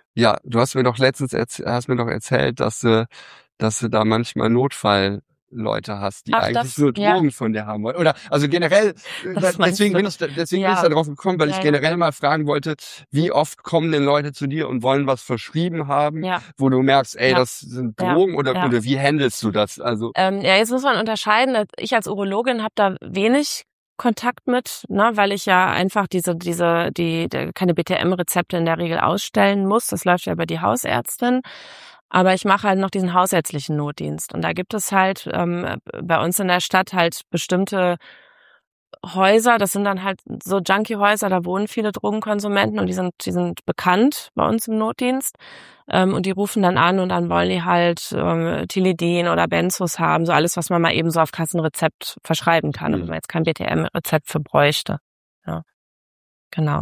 Ja, du hast mir doch letztens erz- hast mir doch erzählt, dass du, dass du da manchmal Notfallleute hast, die Ach, eigentlich das, nur ja, Drogen von dir haben wollen. Oder also generell, äh, das meinst deswegen du. bin ich da, deswegen bin ich Ja, da drauf gekommen, weil ja, ich ja, generell mal fragen wollte, wie oft kommen denn Leute zu dir und wollen was verschrieben haben, ja, wo du merkst, ey, ja, das sind ja, Drogen oder ja. oder wie handelst du das? Also Ähm, ja, jetzt muss man unterscheiden. dass Ich als Urologin habe da wenig Kontakt mit, ne, weil ich ja einfach diese, diese, die, die keine B T M-Rezepte in der Regel ausstellen muss. Das läuft ja über die Hausärztin. Aber ich mache halt noch diesen hausärztlichen Notdienst. Und da gibt es halt ähm, bei uns in der Stadt halt bestimmte Häuser, das sind dann halt so Junkie-Häuser, da wohnen viele Drogenkonsumenten und die sind, die sind bekannt bei uns im Notdienst. Ähm, und die rufen dann an und dann wollen die halt ähm, Tilidin oder Benzos haben, so alles, was man mal eben so auf Kassenrezept verschreiben kann, Mhm. wenn man jetzt kein B T M-Rezept für bräuchte. Ja, genau.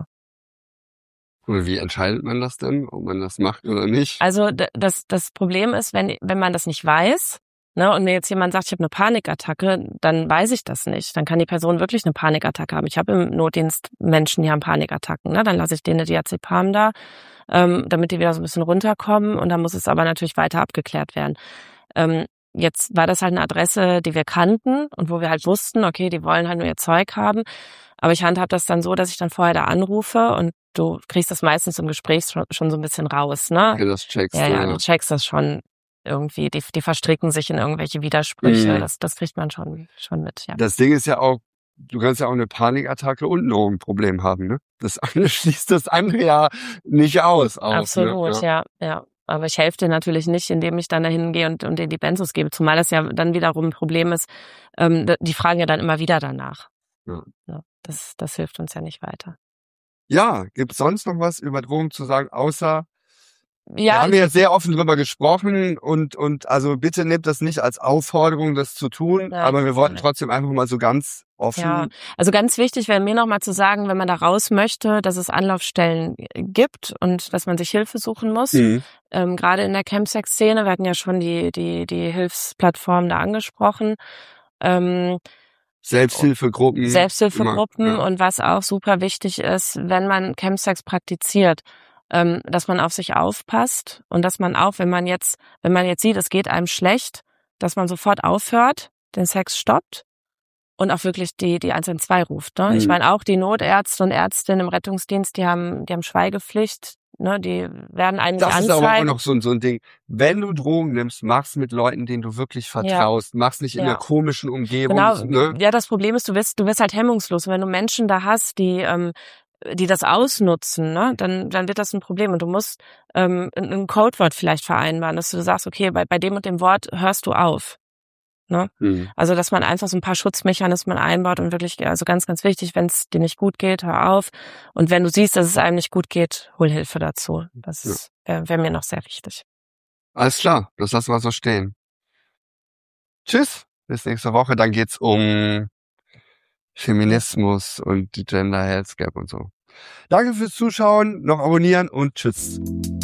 oder wie entscheidet man das denn, ob man das macht oder nicht? Also d- das, das Problem ist, wenn, wenn man das nicht weiß, ne, und mir jetzt jemand sagt, ich habe eine Panikattacke, dann weiß ich das nicht. Dann kann die Person wirklich eine Panikattacke haben. Ich habe im Notdienst Menschen, die haben Panikattacken. Ne? Dann lasse ich denen Diazepam da, ähm, damit die wieder so ein bisschen runterkommen. Und dann muss es aber natürlich weiter abgeklärt werden. Ähm, jetzt war das halt eine Adresse, die wir kannten und wo wir halt wussten, okay, die wollen halt nur ihr Zeug haben. Aber ich handhab das dann so, dass ich dann vorher da anrufe und du kriegst das meistens im Gespräch schon, schon so ein bisschen raus, ne? Okay, das checkst Ja, du. ja, du checkst das schon irgendwie. Die, die verstricken sich in irgendwelche Widersprüche. Mhm. Das, das kriegt man schon, schon mit, ja. Das Ding ist ja auch, du kannst ja auch eine Panikattacke und ein Drogenproblem haben, ne? Das eine schließt das andere ja nicht aus. Auch, Absolut, ne? Ja. ja, ja. Aber ich helfe dir natürlich nicht, indem ich dann dahin gehe und, und denen die Benzos gebe. Zumal das ja dann wiederum ein Problem ist. Ähm, die fragen ja dann immer wieder danach. Ja. Ja, das, das hilft uns ja nicht weiter. Ja, gibt's sonst noch was über Drogen zu sagen, außer wir Ja, haben ja sehr offen drüber gesprochen und und also bitte nehmt das nicht als Aufforderung, das zu tun, Nein, aber wir wollten nein. trotzdem einfach mal so ganz offen. Ja, also ganz wichtig wäre mir nochmal zu sagen, wenn man da raus möchte, dass es Anlaufstellen gibt und dass man sich Hilfe suchen muss. Mhm. Ähm, gerade in der Chemsex-Szene, wir hatten ja schon die die die Hilfsplattform da angesprochen. Ähm, Selbsthilfegruppen. Selbsthilfegruppen immer, ja. und was auch super wichtig ist, wenn man Chemsex praktiziert, ähm, dass man auf sich aufpasst und dass man auch, wenn man jetzt, wenn man jetzt sieht, es geht einem schlecht, dass man sofort aufhört, den Sex stoppt und auch wirklich die die eins eins zwei ruft. Ne? Mhm. Ich meine auch die Notärzte und Ärztinnen im Rettungsdienst, die haben die haben Schweigepflicht. Ne, die werden einen nicht Das ist aber auch anzeigen. noch so, ein- so ein Ding. Wenn du Drogen nimmst, mach's mit Leuten, denen du wirklich vertraust. Mach's nicht in Ja. einer komischen Umgebung. Genau, Ne? ja, das Problem ist, du wirst, du wirst halt hemmungslos. Und wenn du Menschen da hast, die, ähm, die das ausnutzen, ne, dann, dann wird das ein Problem. Und du musst ähm, ein, ein Codewort vielleicht vereinbaren, dass du sagst, okay, bei, bei dem und dem Wort hörst du auf. Ne? Mhm. Also, dass man einfach so ein paar Schutzmechanismen einbaut und wirklich, also ganz, ganz wichtig, wenn es dir nicht gut geht, hör auf. Und wenn du siehst, dass es einem nicht gut geht, hol Hilfe dazu. Das Ja. wäre wär mir noch sehr wichtig. Alles klar, das lassen wir so stehen. Tschüss, bis nächste Woche. Dann geht's um Feminismus und die Gender Health Gap und so. Danke fürs Zuschauen, noch abonnieren und tschüss.